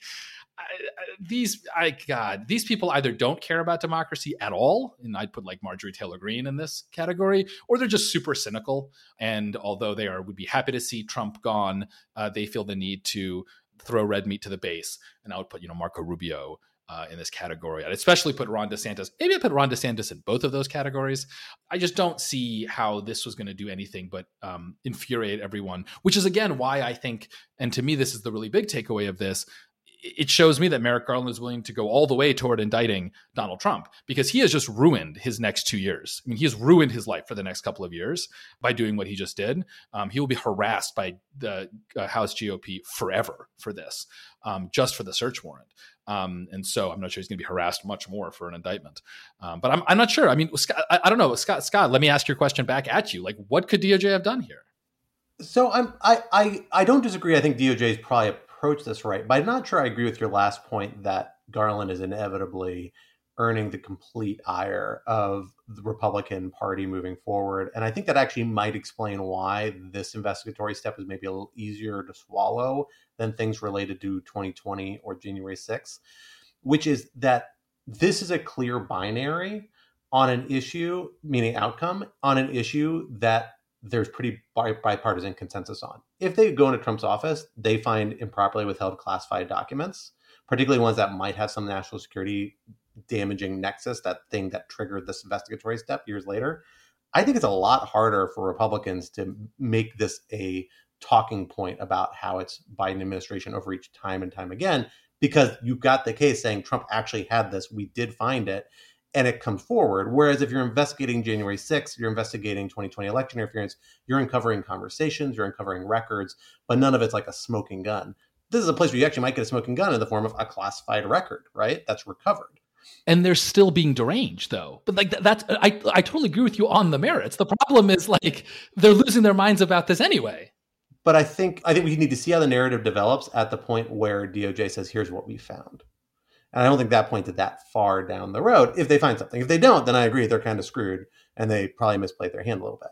these people either don't care about democracy at all, and I'd put like Marjorie Taylor Greene in this category, or they're just super cynical. And although they would be happy to see Trump gone, they feel the need to throw red meat to the base. And I would put, Marco Rubio in this category. I'd especially put Ron DeSantis. Maybe I put Ron DeSantis in both of those categories. I just don't see how this was going to do anything but infuriate everyone, which is again why I think, and to me, this is the really big takeaway of this. It shows me that Merrick Garland is willing to go all the way toward indicting Donald Trump, because he has just ruined his next 2 years. I mean, he has ruined his life for the next couple of years by doing what he just did. He will be harassed by the House GOP forever for this, just for the search warrant. And so I'm not sure he's going to be harassed much more for an indictment. But I'm not sure. I mean, Scott, I don't know. Scott, let me ask your question back at you. Like, what could DOJ have done here? So I don't disagree. I think DOJ is probably approach this right, but I'm not sure I agree with your last point that Garland is inevitably earning the complete ire of the Republican Party moving forward. And I think that actually might explain why this investigatory step is maybe a little easier to swallow than things related to 2020 or January 6th, which is that this is a clear binary on an issue, meaning outcome, on an issue that there's pretty bipartisan consensus on. If they go into Trump's office, they find improperly withheld classified documents, particularly ones that might have some national security damaging nexus, that thing that triggered this investigatory step years later. I think it's a lot harder for Republicans to make this a talking point about how it's Biden administration overreached time and time again, because you've got the case saying Trump actually had this, we did find it, and it comes forward. Whereas if you're investigating January 6th, you're investigating 2020 election interference, you're uncovering conversations, you're uncovering records, but none of it's like a smoking gun. This is a place where you actually might get a smoking gun in the form of a classified record, right? That's recovered. And they're still being deranged, though. But like that's, I totally agree with you on the merits. The problem is like they're losing their minds about this anyway. But I think we need to see how the narrative develops at the point where DOJ says, here's what we found. And I don't think that pointed that far down the road if they find something. If they don't, then I agree they're kind of screwed and they probably misplayed their hand a little bit.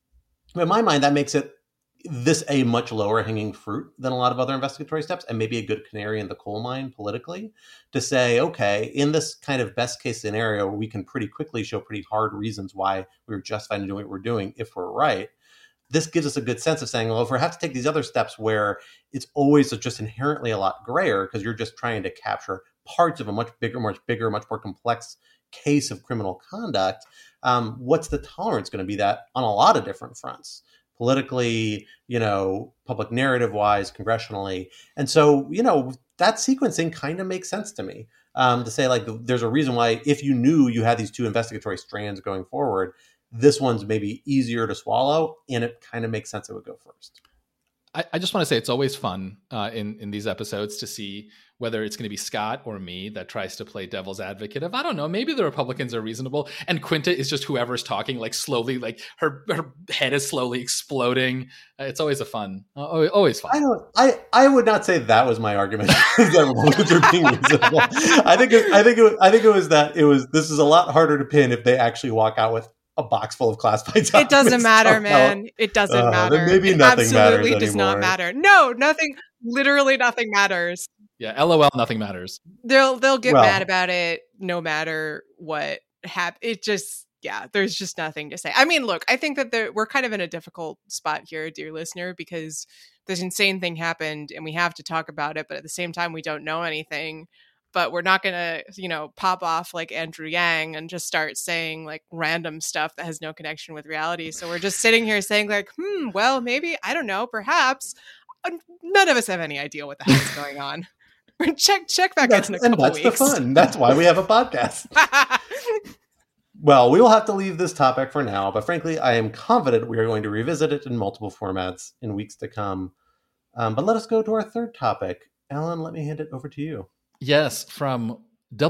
But in my mind, that makes this a much lower hanging fruit than a lot of other investigatory steps, and maybe a good canary in the coal mine politically to say, okay, in this kind of best case scenario where we can pretty quickly show pretty hard reasons why we were justified in doing what we're doing if we're right. This gives us a good sense of saying, well, if we have to take these other steps where it's always just inherently a lot grayer because you're just trying to capture parts of a much bigger, much more complex case of criminal conduct, what's the tolerance going to be that on a lot of different fronts? Politically, public narrative wise, congressionally. And so, that sequencing kind of makes sense to me to say like, there's a reason why if you knew you had these two investigatory strands going forward, this one's maybe easier to swallow, and it kind of makes sense it would go first. I just want to say it's always fun in these episodes to see whether it's going to be Scott or me that tries to play devil's advocate of, I don't know, maybe the Republicans are reasonable. And Quinta is just whoever's talking, like slowly, like her head is slowly exploding. It's always always fun. I would not say that was my argument. That Republicans are being reasonable. I think it was that this is a lot harder to pin if they actually walk out with a box full of classified documents. It doesn't matter, man. It doesn't matter. Maybe nothing matters anymore. It absolutely does not matter. No, nothing. Literally nothing matters. Yeah, LOL, nothing matters. They'll get mad about it no matter what happens. It just, there's just nothing to say. I mean, look, I think that we're kind of in a difficult spot here, dear listener, because this insane thing happened and we have to talk about it, but at the same time, we don't know anything. But we're not going to, pop off like Andrew Yang and just start saying like random stuff that has no connection with reality. So we're just sitting here saying like, well, maybe, I don't know, perhaps. None of us have any idea what the hell's going on. Check back in a couple weeks. And that's the fun. That's why we have a podcast. Well, we will have to leave this topic for now, but frankly, I am confident we are going to revisit it in multiple formats in weeks to come. But let us go to our third topic. Alan, let me hand it over to you. Yes, from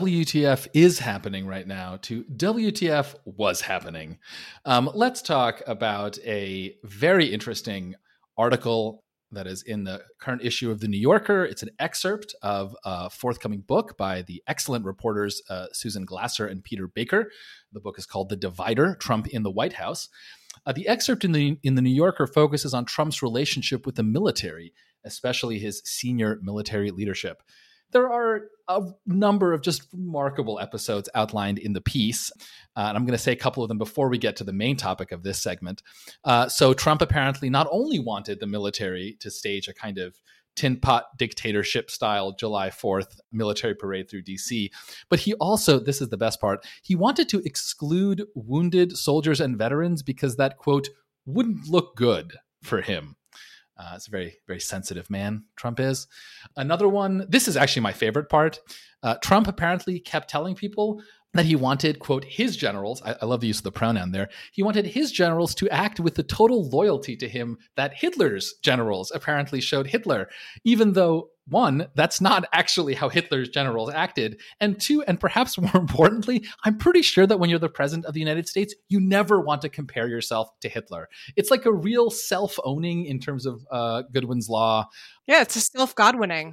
WTF is happening right now to WTF was happening. Let's talk about a very interesting article that is in the current issue of The New Yorker. It's an excerpt of a forthcoming book by the excellent reporters Susan Glasser and Peter Baker. The book is called The Divider: Trump in the White House. The excerpt in the New Yorker focuses on Trump's relationship with the military, especially his senior military leadership. There are a number of just remarkable episodes outlined in the piece, and I'm going to say a couple of them before we get to the main topic of this segment. So Trump apparently not only wanted the military to stage a kind of tin pot dictatorship style July 4th military parade through DC, but he also, this is the best part, he wanted to exclude wounded soldiers and veterans because that, quote, wouldn't look good for him. It's a very, very sensitive man, Trump is. Another one, this is actually my favorite part. Trump apparently kept telling people that he wanted, quote, his generals, I love the use of the pronoun there, he wanted his generals to act with the total loyalty to him that Hitler's generals apparently showed Hitler, even though, one, that's not actually how Hitler's generals acted, and two, and perhaps more importantly, I'm pretty sure that when you're the president of the United States, you never want to compare yourself to Hitler. It's like a real self-owning in terms of Goodwin's Law. Yeah, it's a self-Godwinning.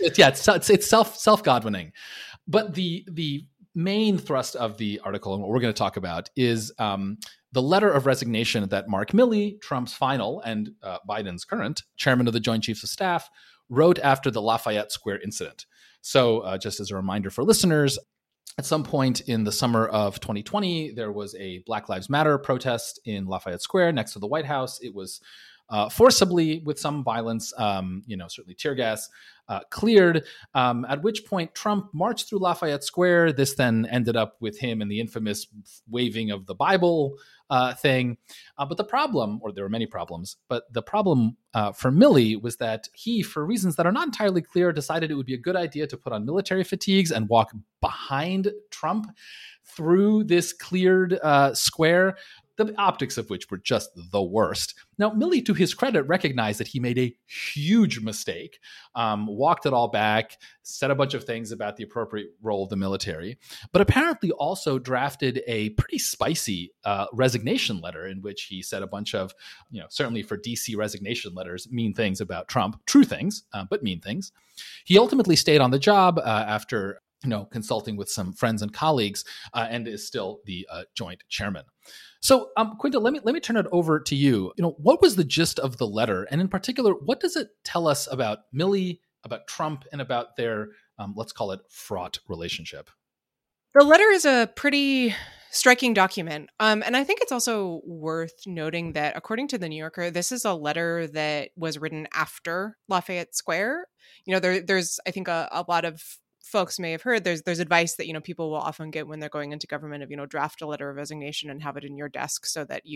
It's self-Godwinning. But the main thrust of the article and what we're going to talk about is the letter of resignation that Mark Milley, Trump's final and Biden's current chairman of the Joint Chiefs of Staff, wrote after the Lafayette Square incident. So just as a reminder for listeners, at some point in the summer of 2020, there was a Black Lives Matter protest in Lafayette Square next to the White House. It was forcibly, with some violence, certainly tear gas, cleared, at which point Trump marched through Lafayette Square. This then ended up with him in the infamous waving of the Bible thing. But the problem, or there were many problems, but the problem for Milley was that he, for reasons that are not entirely clear, decided it would be a good idea to put on military fatigues and walk behind Trump through this cleared square, the optics of which were just the worst. Now, Milley, to his credit, recognized that he made a huge mistake, walked it all back, said a bunch of things about the appropriate role of the military, but apparently also drafted a pretty spicy resignation letter in which he said a bunch of, certainly for DC resignation letters, mean things about Trump, true things, but mean things. He ultimately stayed on the job after consulting with some friends and colleagues, and is still the joint chairman. So, Quinta, let me turn it over to you. What was the gist of the letter, and in particular, what does it tell us about Milley, about Trump, and about their, let's call it, fraught relationship? The letter is a pretty striking document, and I think it's also worth noting that, according to The New Yorker, this is a letter that was written after Lafayette Square. There's I think a lot of folks may have heard there's advice that people will often get when they're going into government of draft a letter of resignation and have it in your desk so that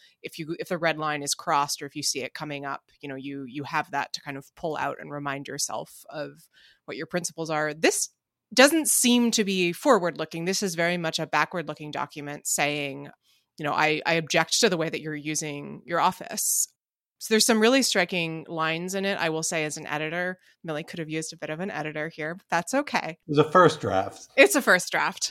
if the red line is crossed or if you see it coming up, you have that to kind of pull out and remind yourself of what your principles are. This doesn't seem to be forward looking. This is very much a backward looking document saying, I object to the way that you're using your office. So there's some really striking lines in it. I will say, as an editor, Milley could have used a bit of an editor here, but that's okay. It was a first draft. It's a first draft.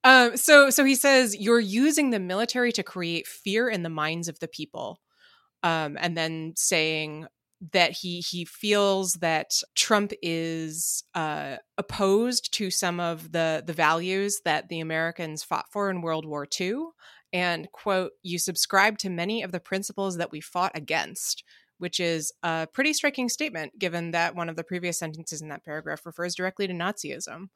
So he says, you're using the military to create fear in the minds of the people. And then saying that he feels that Trump is opposed to some of the values that the Americans fought for in World War II. And, quote, you subscribe to many of the principles that we fought against, which is a pretty striking statement, given that one of the previous sentences in that paragraph refers directly to Nazism.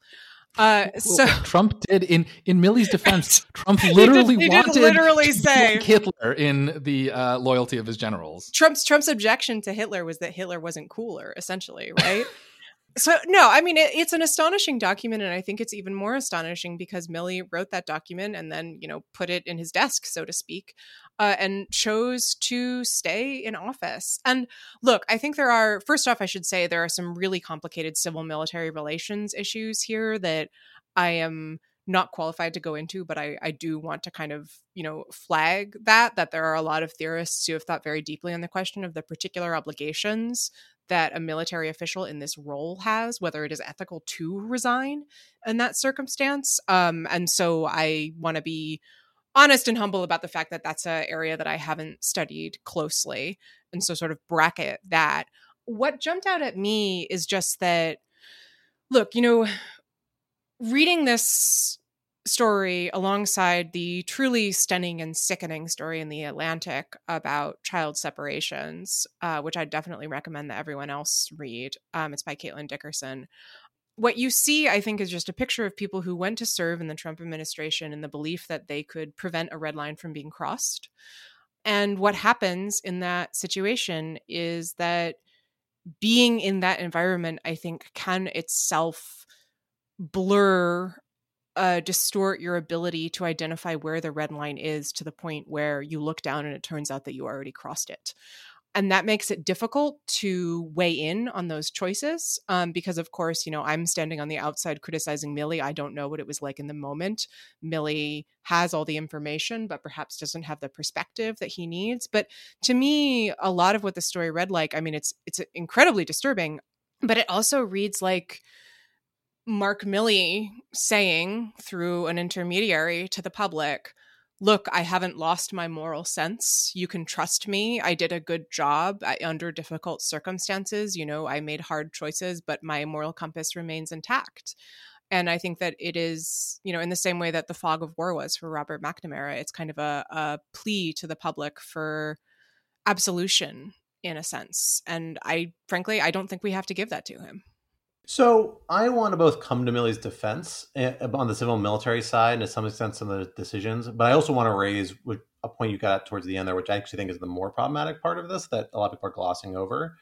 So Trump did, in Milley's defense, Trump literally wanted to say Hitler in the loyalty of his generals. Trump's objection to Hitler was that Hitler wasn't cooler, essentially, right? So, no, I mean, it's an astonishing document, and I think it's even more astonishing because Milley wrote that document and then, put it in his desk, so to speak, and chose to stay in office. And look, I think first off, I should say there are some really complicated civil-military relations issues here that I am not qualified to go into, but I do want to kind of, flag that there are a lot of theorists who have thought very deeply on the question of the particular obligations that a military official in this role has, whether it is ethical to resign in that circumstance. And so I want to be honest and humble about the fact that that's an area that I haven't studied closely. And so sort of bracket that. What jumped out at me is just that, look, reading this story alongside the truly stunning and sickening story in The Atlantic about child separations, which I definitely recommend that everyone else read. It's by Caitlin Dickerson. What you see, I think, is just a picture of people who went to serve in the Trump administration in the belief that they could prevent a red line from being crossed. And what happens in that situation is that being in that environment, I think, can itself blur, distort your ability to identify where the red line is to the point where you look down and it turns out that you already crossed it. And that makes it difficult to weigh in on those choices because, of course, I'm standing on the outside criticizing Milley. I don't know what it was like in the moment. Milley has all the information, but perhaps doesn't have the perspective that he needs. But to me, a lot of what the story read like, I mean, it's incredibly disturbing, but it also reads like Mark Milley saying through an intermediary to the public, look, I haven't lost my moral sense. You can trust me. I did a good job under difficult circumstances. I made hard choices, but my moral compass remains intact. And I think that it is, in the same way that The Fog of War was for Robert McNamara, it's kind of a plea to the public for absolution in a sense. And frankly, I don't think we have to give that to him. So I want to both come to Milley's defense on the civil military side and to some extent some of the decisions, but I also want to raise a point you got towards the end there, which I actually think is the more problematic part of this that a lot of people are glossing over.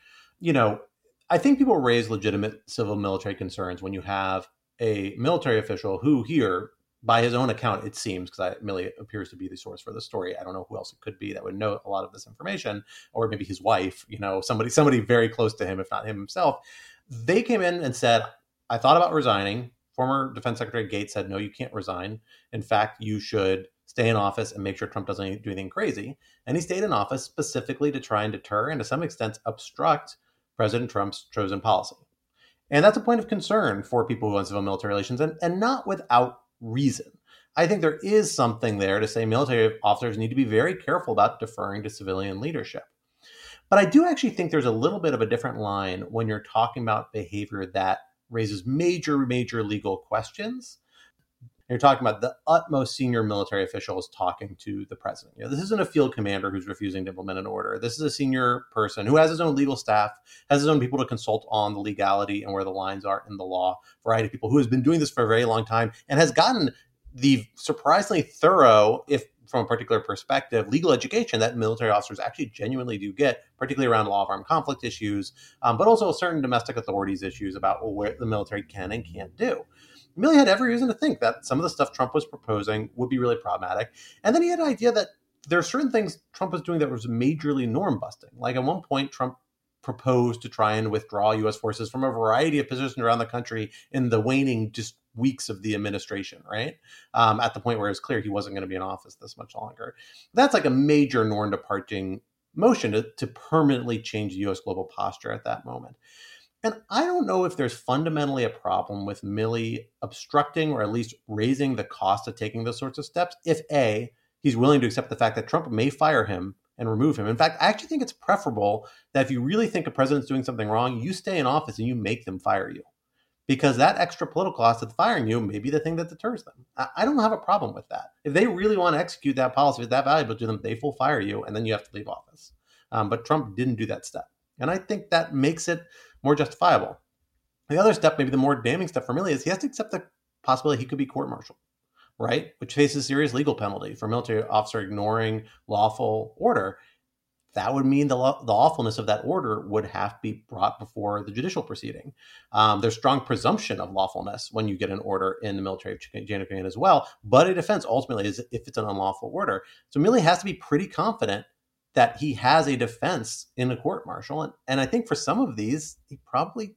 I think people raise legitimate civil military concerns when you have a military official who here, by his own account, it seems, because Milley appears to be the source for the story. I don't know who else it could be that would know a lot of this information, or maybe his wife, somebody very close to him, if not him himself. They came in and said, I thought about resigning. Former Defense Secretary Gates said, no, you can't resign. In fact, you should stay in office and make sure Trump doesn't do anything crazy. And he stayed in office specifically to try and deter and to some extent obstruct President Trump's chosen policy. And that's a point of concern for people who want civil military relations and not without reason. I think there is something there to say military officers need to be very careful about deferring to civilian leadership. But I do actually think there's a little bit of a different line when you're talking about behavior that raises major, major legal questions. You're talking about the utmost senior military officials talking to the president. This isn't a field commander who's refusing to implement an order. This is a senior person who has his own legal staff, has his own people to consult on the legality and where the lines are in the law, a variety of people who has been doing this for a very long time and has gotten the surprisingly thorough, if from a particular perspective, legal education that military officers actually genuinely do get, particularly around law of armed conflict issues, but also certain domestic authorities issues about what the military can and can't do. Milley had every reason to think that some of the stuff Trump was proposing would be really problematic. And then he had an idea that there are certain things Trump was doing that was majorly norm busting. Like at one point, Trump proposed to try and withdraw U.S. forces from a variety of positions around the country in the waning just weeks of the administration, right? At the point where it was clear he wasn't going to be in office this much longer. That's like a major norm departing motion to permanently change the U.S. global posture at that moment. And I don't know if there's fundamentally a problem with Milley obstructing or at least raising the cost of taking those sorts of steps if A, he's willing to accept the fact that Trump may fire him and remove him. In fact, I actually think it's preferable that if you really think a president's doing something wrong, you stay in office and you make them fire you. Because that extra political cost of firing you may be the thing that deters them. I don't have a problem with that. If they really want to execute that policy, if it's that valuable to them, they will fire you and then you have to leave office. But Trump didn't do that step. And I think that makes it more justifiable. The other step, maybe the more damning step for Milley, is he has to accept the possibility he could be court-martialed, right? Which faces serious legal penalty for a military officer ignoring lawful order. That would mean the lawfulness of that order would have to be brought before the judicial proceeding. There's strong presumption of lawfulness when you get an order in the military chain of command as well. But a defense ultimately is if it's an unlawful order. So Milley has to be pretty confident that he has a defense in a court martial. And I think for some of these, he probably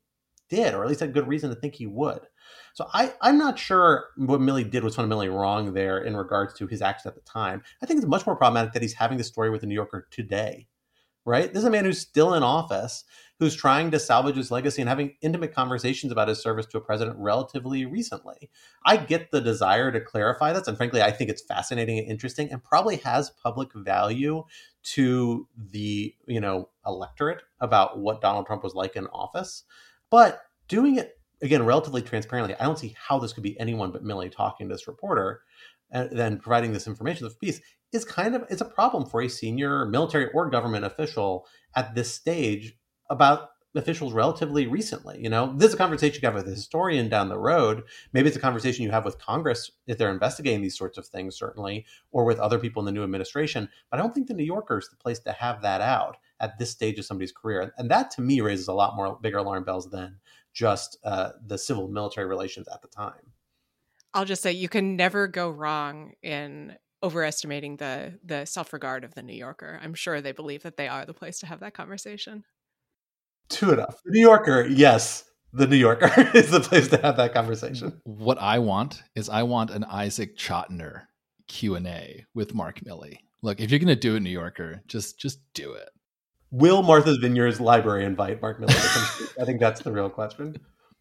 did, or at least had good reason to think he would. So I'm not sure what Milley did was fundamentally wrong there in regards to his actions at the time. I think it's much more problematic that he's having this story with the New Yorker today, right? This is a man who's still in office, who's trying to salvage his legacy and having intimate conversations about his service to a president relatively recently. I get the desire to clarify this, and frankly, I think it's fascinating and interesting and probably has public value to the, electorate about what Donald Trump was like in office. But doing it, again, relatively transparently, I don't see how this could be anyone but Milley talking to this reporter and then providing this information to the piece it's a problem for a senior military or government official at this stage about officials relatively recently. This is a conversation you have with a historian down the road. Maybe it's a conversation you have with Congress if they're investigating these sorts of things, certainly, or with other people in the new administration. But I don't think the New Yorker is the place to have that out at this stage of somebody's career. And that, to me, raises a lot more bigger alarm bells than just the civil military relations at the time. I'll just say you can never go wrong in overestimating the self-regard of the New Yorker. I'm sure they believe that they are the place to have that conversation. True enough. The New Yorker, yes, the New Yorker is the place to have that conversation. What I want is an Isaac Chotiner Q&A with Mark Milley. Look, if you're going to do it, New Yorker, just do it. Will Martha's Vineyard's library invite Mark Milley to come speak? I think that's the real question.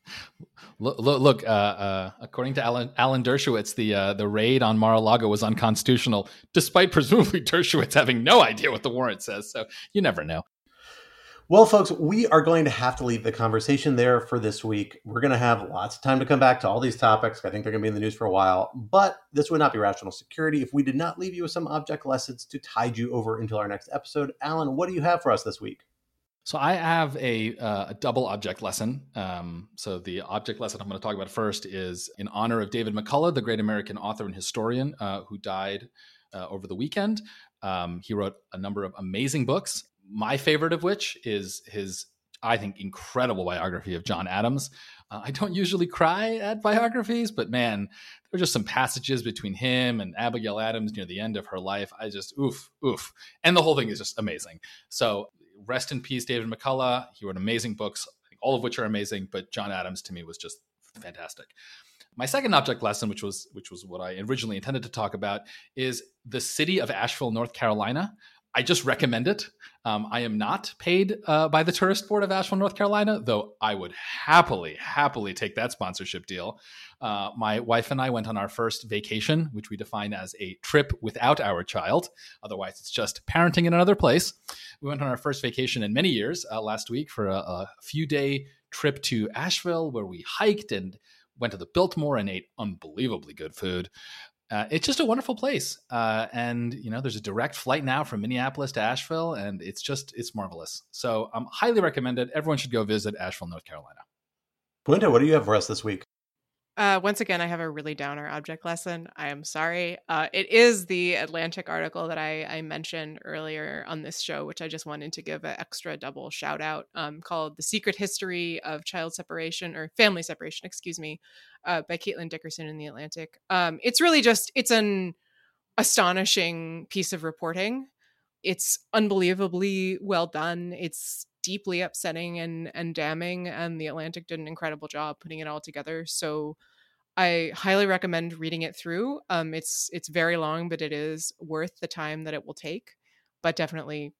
Look, according to Alan Dershowitz, the raid on Mar-a-Lago was unconstitutional, despite presumably Dershowitz having no idea what the warrant says. So you never know. Well, folks, we are going to have to leave the conversation there for this week. We're going to have lots of time to come back to all these topics. I think they're going to be in the news for a while, but this would not be Rational Security if we did not leave you with some object lessons to tide you over until our next episode. Alan, what do you have for us this week? So I have a double object lesson. So the object lesson I'm going to talk about first is in honor of David McCullough, the great American author and historian who died over the weekend. He wrote a number of amazing books. My favorite of which is his, I think, incredible biography of John Adams. I don't usually cry at biographies, but man, there are just some passages between him and Abigail Adams near the end of her life. I just, oof. And the whole thing is just amazing. So rest in peace, David McCullough. He wrote amazing books, all of which are amazing, but John Adams to me was just fantastic. My second object lesson, which was what I originally intended to talk about, is the city of Asheville, North Carolina. I just recommend it. I am not paid by the Tourist Board of Asheville, North Carolina, though I would happily take that sponsorship deal. My wife and I went on our first vacation, which we define as a trip without our child. Otherwise, it's just parenting in another place. We went on our first vacation in many years last week for a few-day trip to Asheville, where we hiked and went to the Biltmore and ate unbelievably good food. It's just a wonderful place. And, there's a direct flight now from Minneapolis to Asheville, and it's marvelous. So highly recommend it. Everyone should go visit Asheville, North Carolina. Puente, what do you have for us this week? Once again, I have a really downer object lesson. I am sorry. It is the Atlantic article that I mentioned earlier on this show, which I just wanted to give an extra double shout out, called The Secret History of Child Separation or Family Separation, by Caitlin Dickerson in the Atlantic. It's really it's an astonishing piece of reporting. It's unbelievably well done. It's deeply upsetting and damning, and the Atlantic did an incredible job putting it all together. So I highly recommend reading it through. It's very long, but it is worth the time that it will take. But definitely,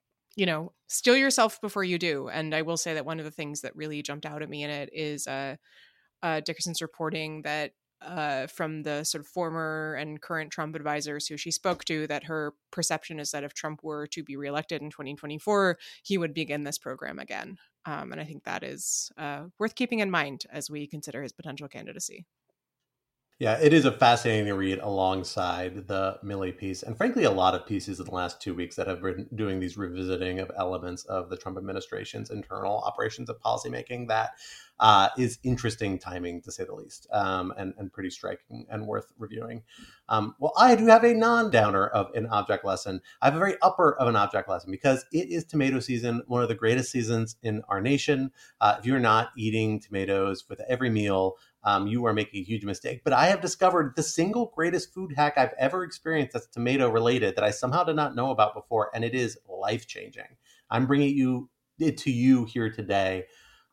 steel yourself before you do. And I will say that one of the things that really jumped out at me in it is Dickerson's reporting that from the sort of former and current Trump advisors who she spoke to, that her perception is that if Trump were to be reelected in 2024, he would begin this program again. And I think that is worth keeping in mind as we consider his potential candidacy. Yeah, it is a fascinating read alongside the Milley piece, and frankly, a lot of pieces in the last 2 weeks that have been doing these revisiting of elements of the Trump administration's internal operations of policymaking. That is interesting timing, to say the least, and pretty striking and worth reviewing. Well, I do have a non-downer of an object lesson. I have a very upper of an object lesson because it is tomato season, one of the greatest seasons in our nation. If you're not eating tomatoes with every meal, you are making a huge mistake. But I have discovered the single greatest food hack I've ever experienced that's tomato related that I somehow did not know about before, and it is life-changing. I'm bringing it to you here today.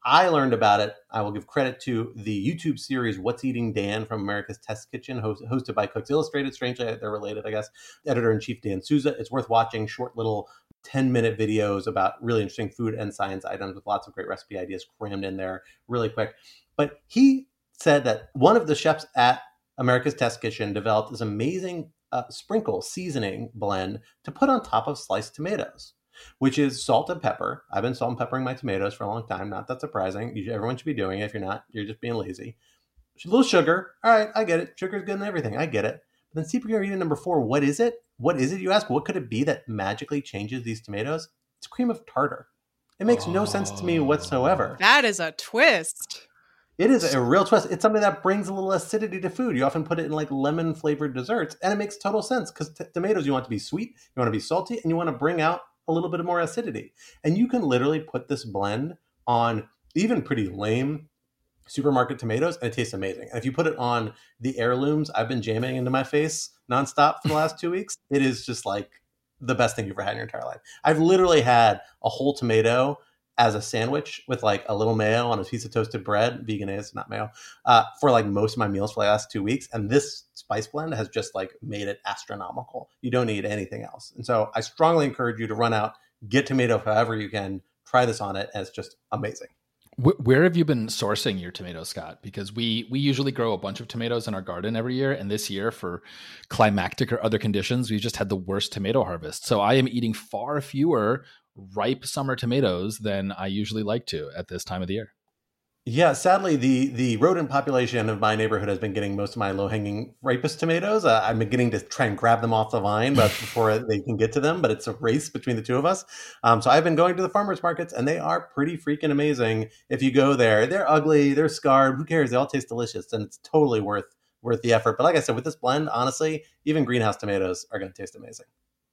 I learned about it. I will give credit to the YouTube series What's Eating Dan from America's Test Kitchen, hosted by Cooks Illustrated. Strangely, they're related, I guess. Editor-in-chief Dan Souza. It's worth watching. Short little 10-minute videos about really interesting food and science items with lots of great recipe ideas crammed in there really quick. But he said that one of the chefs at America's Test Kitchen developed this amazing sprinkle seasoning blend to put on top of sliced tomatoes, which is salt and pepper. I've been salt and peppering my tomatoes for a long time. Not that surprising. Everyone should be doing it. If you're not, you're just being lazy. A little sugar. All right, I get it. Sugar's good in everything. I get it. But then secret ingredient number 4, what is it? What is it, you ask? What could it be that magically changes these tomatoes? It's cream of tartar. It makes no sense to me whatsoever. That is a twist. It is a real twist. It's something that brings a little acidity to food. You often put it in like lemon flavored desserts, and it makes total sense because tomatoes, you want to be sweet, you want to be salty, and you want to bring out a little bit more acidity. And you can literally put this blend on even pretty lame supermarket tomatoes, and it tastes amazing. And if you put it on the heirlooms I've been jamming into my face nonstop for the last 2 weeks, it is just like the best thing you've ever had in your entire life. I've literally had a whole tomato as a sandwich with like a little mayo on a piece of toasted bread, vegan-is, not mayo, for like most of my meals for the last 2 weeks. And this spice blend has just like made it astronomical. You don't need anything else. And so I strongly encourage you to run out, get tomato however you can, try this on it, and it's just amazing. Where have you been sourcing your tomatoes, Scott? Because we usually grow a bunch of tomatoes in our garden every year. And this year, for climactic or other conditions, we just had the worst tomato harvest. So I am eating far fewer ripe summer tomatoes than I usually like to at this time of the year. Yeah, sadly, the rodent population of my neighborhood has been getting most of my low-hanging ripest tomatoes. I'm beginning to try and grab them off the vine, but before they can get to them. But it's a race between the two of us. So I've been going to the farmers markets, and they are pretty freaking amazing. If you go there, they're ugly, they're scarred. Who cares? They all taste delicious, and it's totally worth the effort. But like I said, with this blend, honestly, even greenhouse tomatoes are going to taste amazing.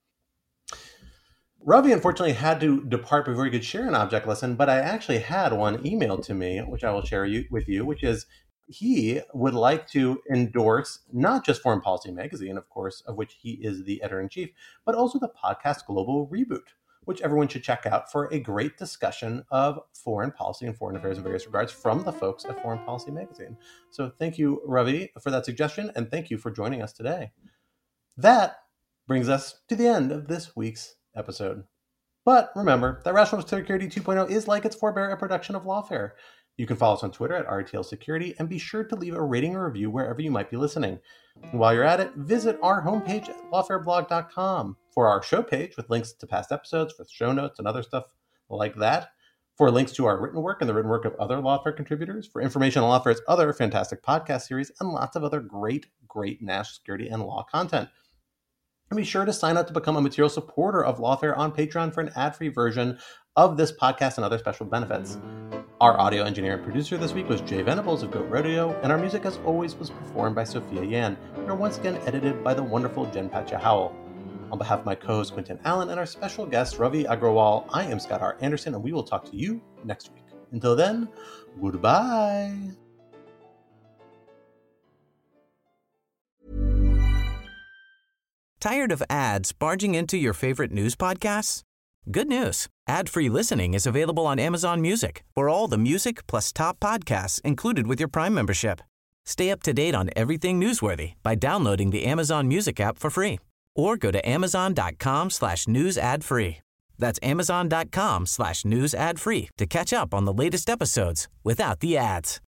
Ravi, unfortunately, had to depart before he could share an object lesson, but I actually had one emailed to me, which I will share with you, which is he would like to endorse not just Foreign Policy Magazine, of course, of which he is the editor-in-chief, but also the podcast Global Reboot, which everyone should check out for a great discussion of foreign policy and foreign affairs in various regards from the folks at Foreign Policy Magazine. So thank you, Ravi, for that suggestion, and thank you for joining us today. That brings us to the end of this week's episode. But remember that Rational Security 2.0 is, like its forebear, a production of Lawfare. You can follow us on Twitter at RTL Security, and be sure to leave a rating or review wherever you might be listening. And while you're at it, visit our homepage at lawfareblog.com for our show page with links to past episodes, for show notes and other stuff like that, for links to our written work and the written work of other Lawfare contributors, for information on Lawfare's other fantastic podcast series, and lots of other great national security and law content. And be sure to sign up to become a material supporter of Lawfare on Patreon for an ad-free version of this podcast and other special benefits. Our audio engineer and producer this week was Jay Venables of Goat Rodeo, and our music, as always, was performed by Sophia Yan, and are once again edited by the wonderful Jen Patcha Howell. On behalf of my co-host Quentin Allen and our special guest Ravi Agrawal, I am Scott R. Anderson, and we will talk to you next week. Until then, goodbye. Tired of ads barging into your favorite news podcasts? Good news. Ad-free listening is available on Amazon Music for all the music plus top podcasts included with your Prime membership. Stay up to date on everything newsworthy by downloading the Amazon Music app for free or go to amazon.com/news ad free. That's amazon.com/news ad free to catch up on the latest episodes without the ads.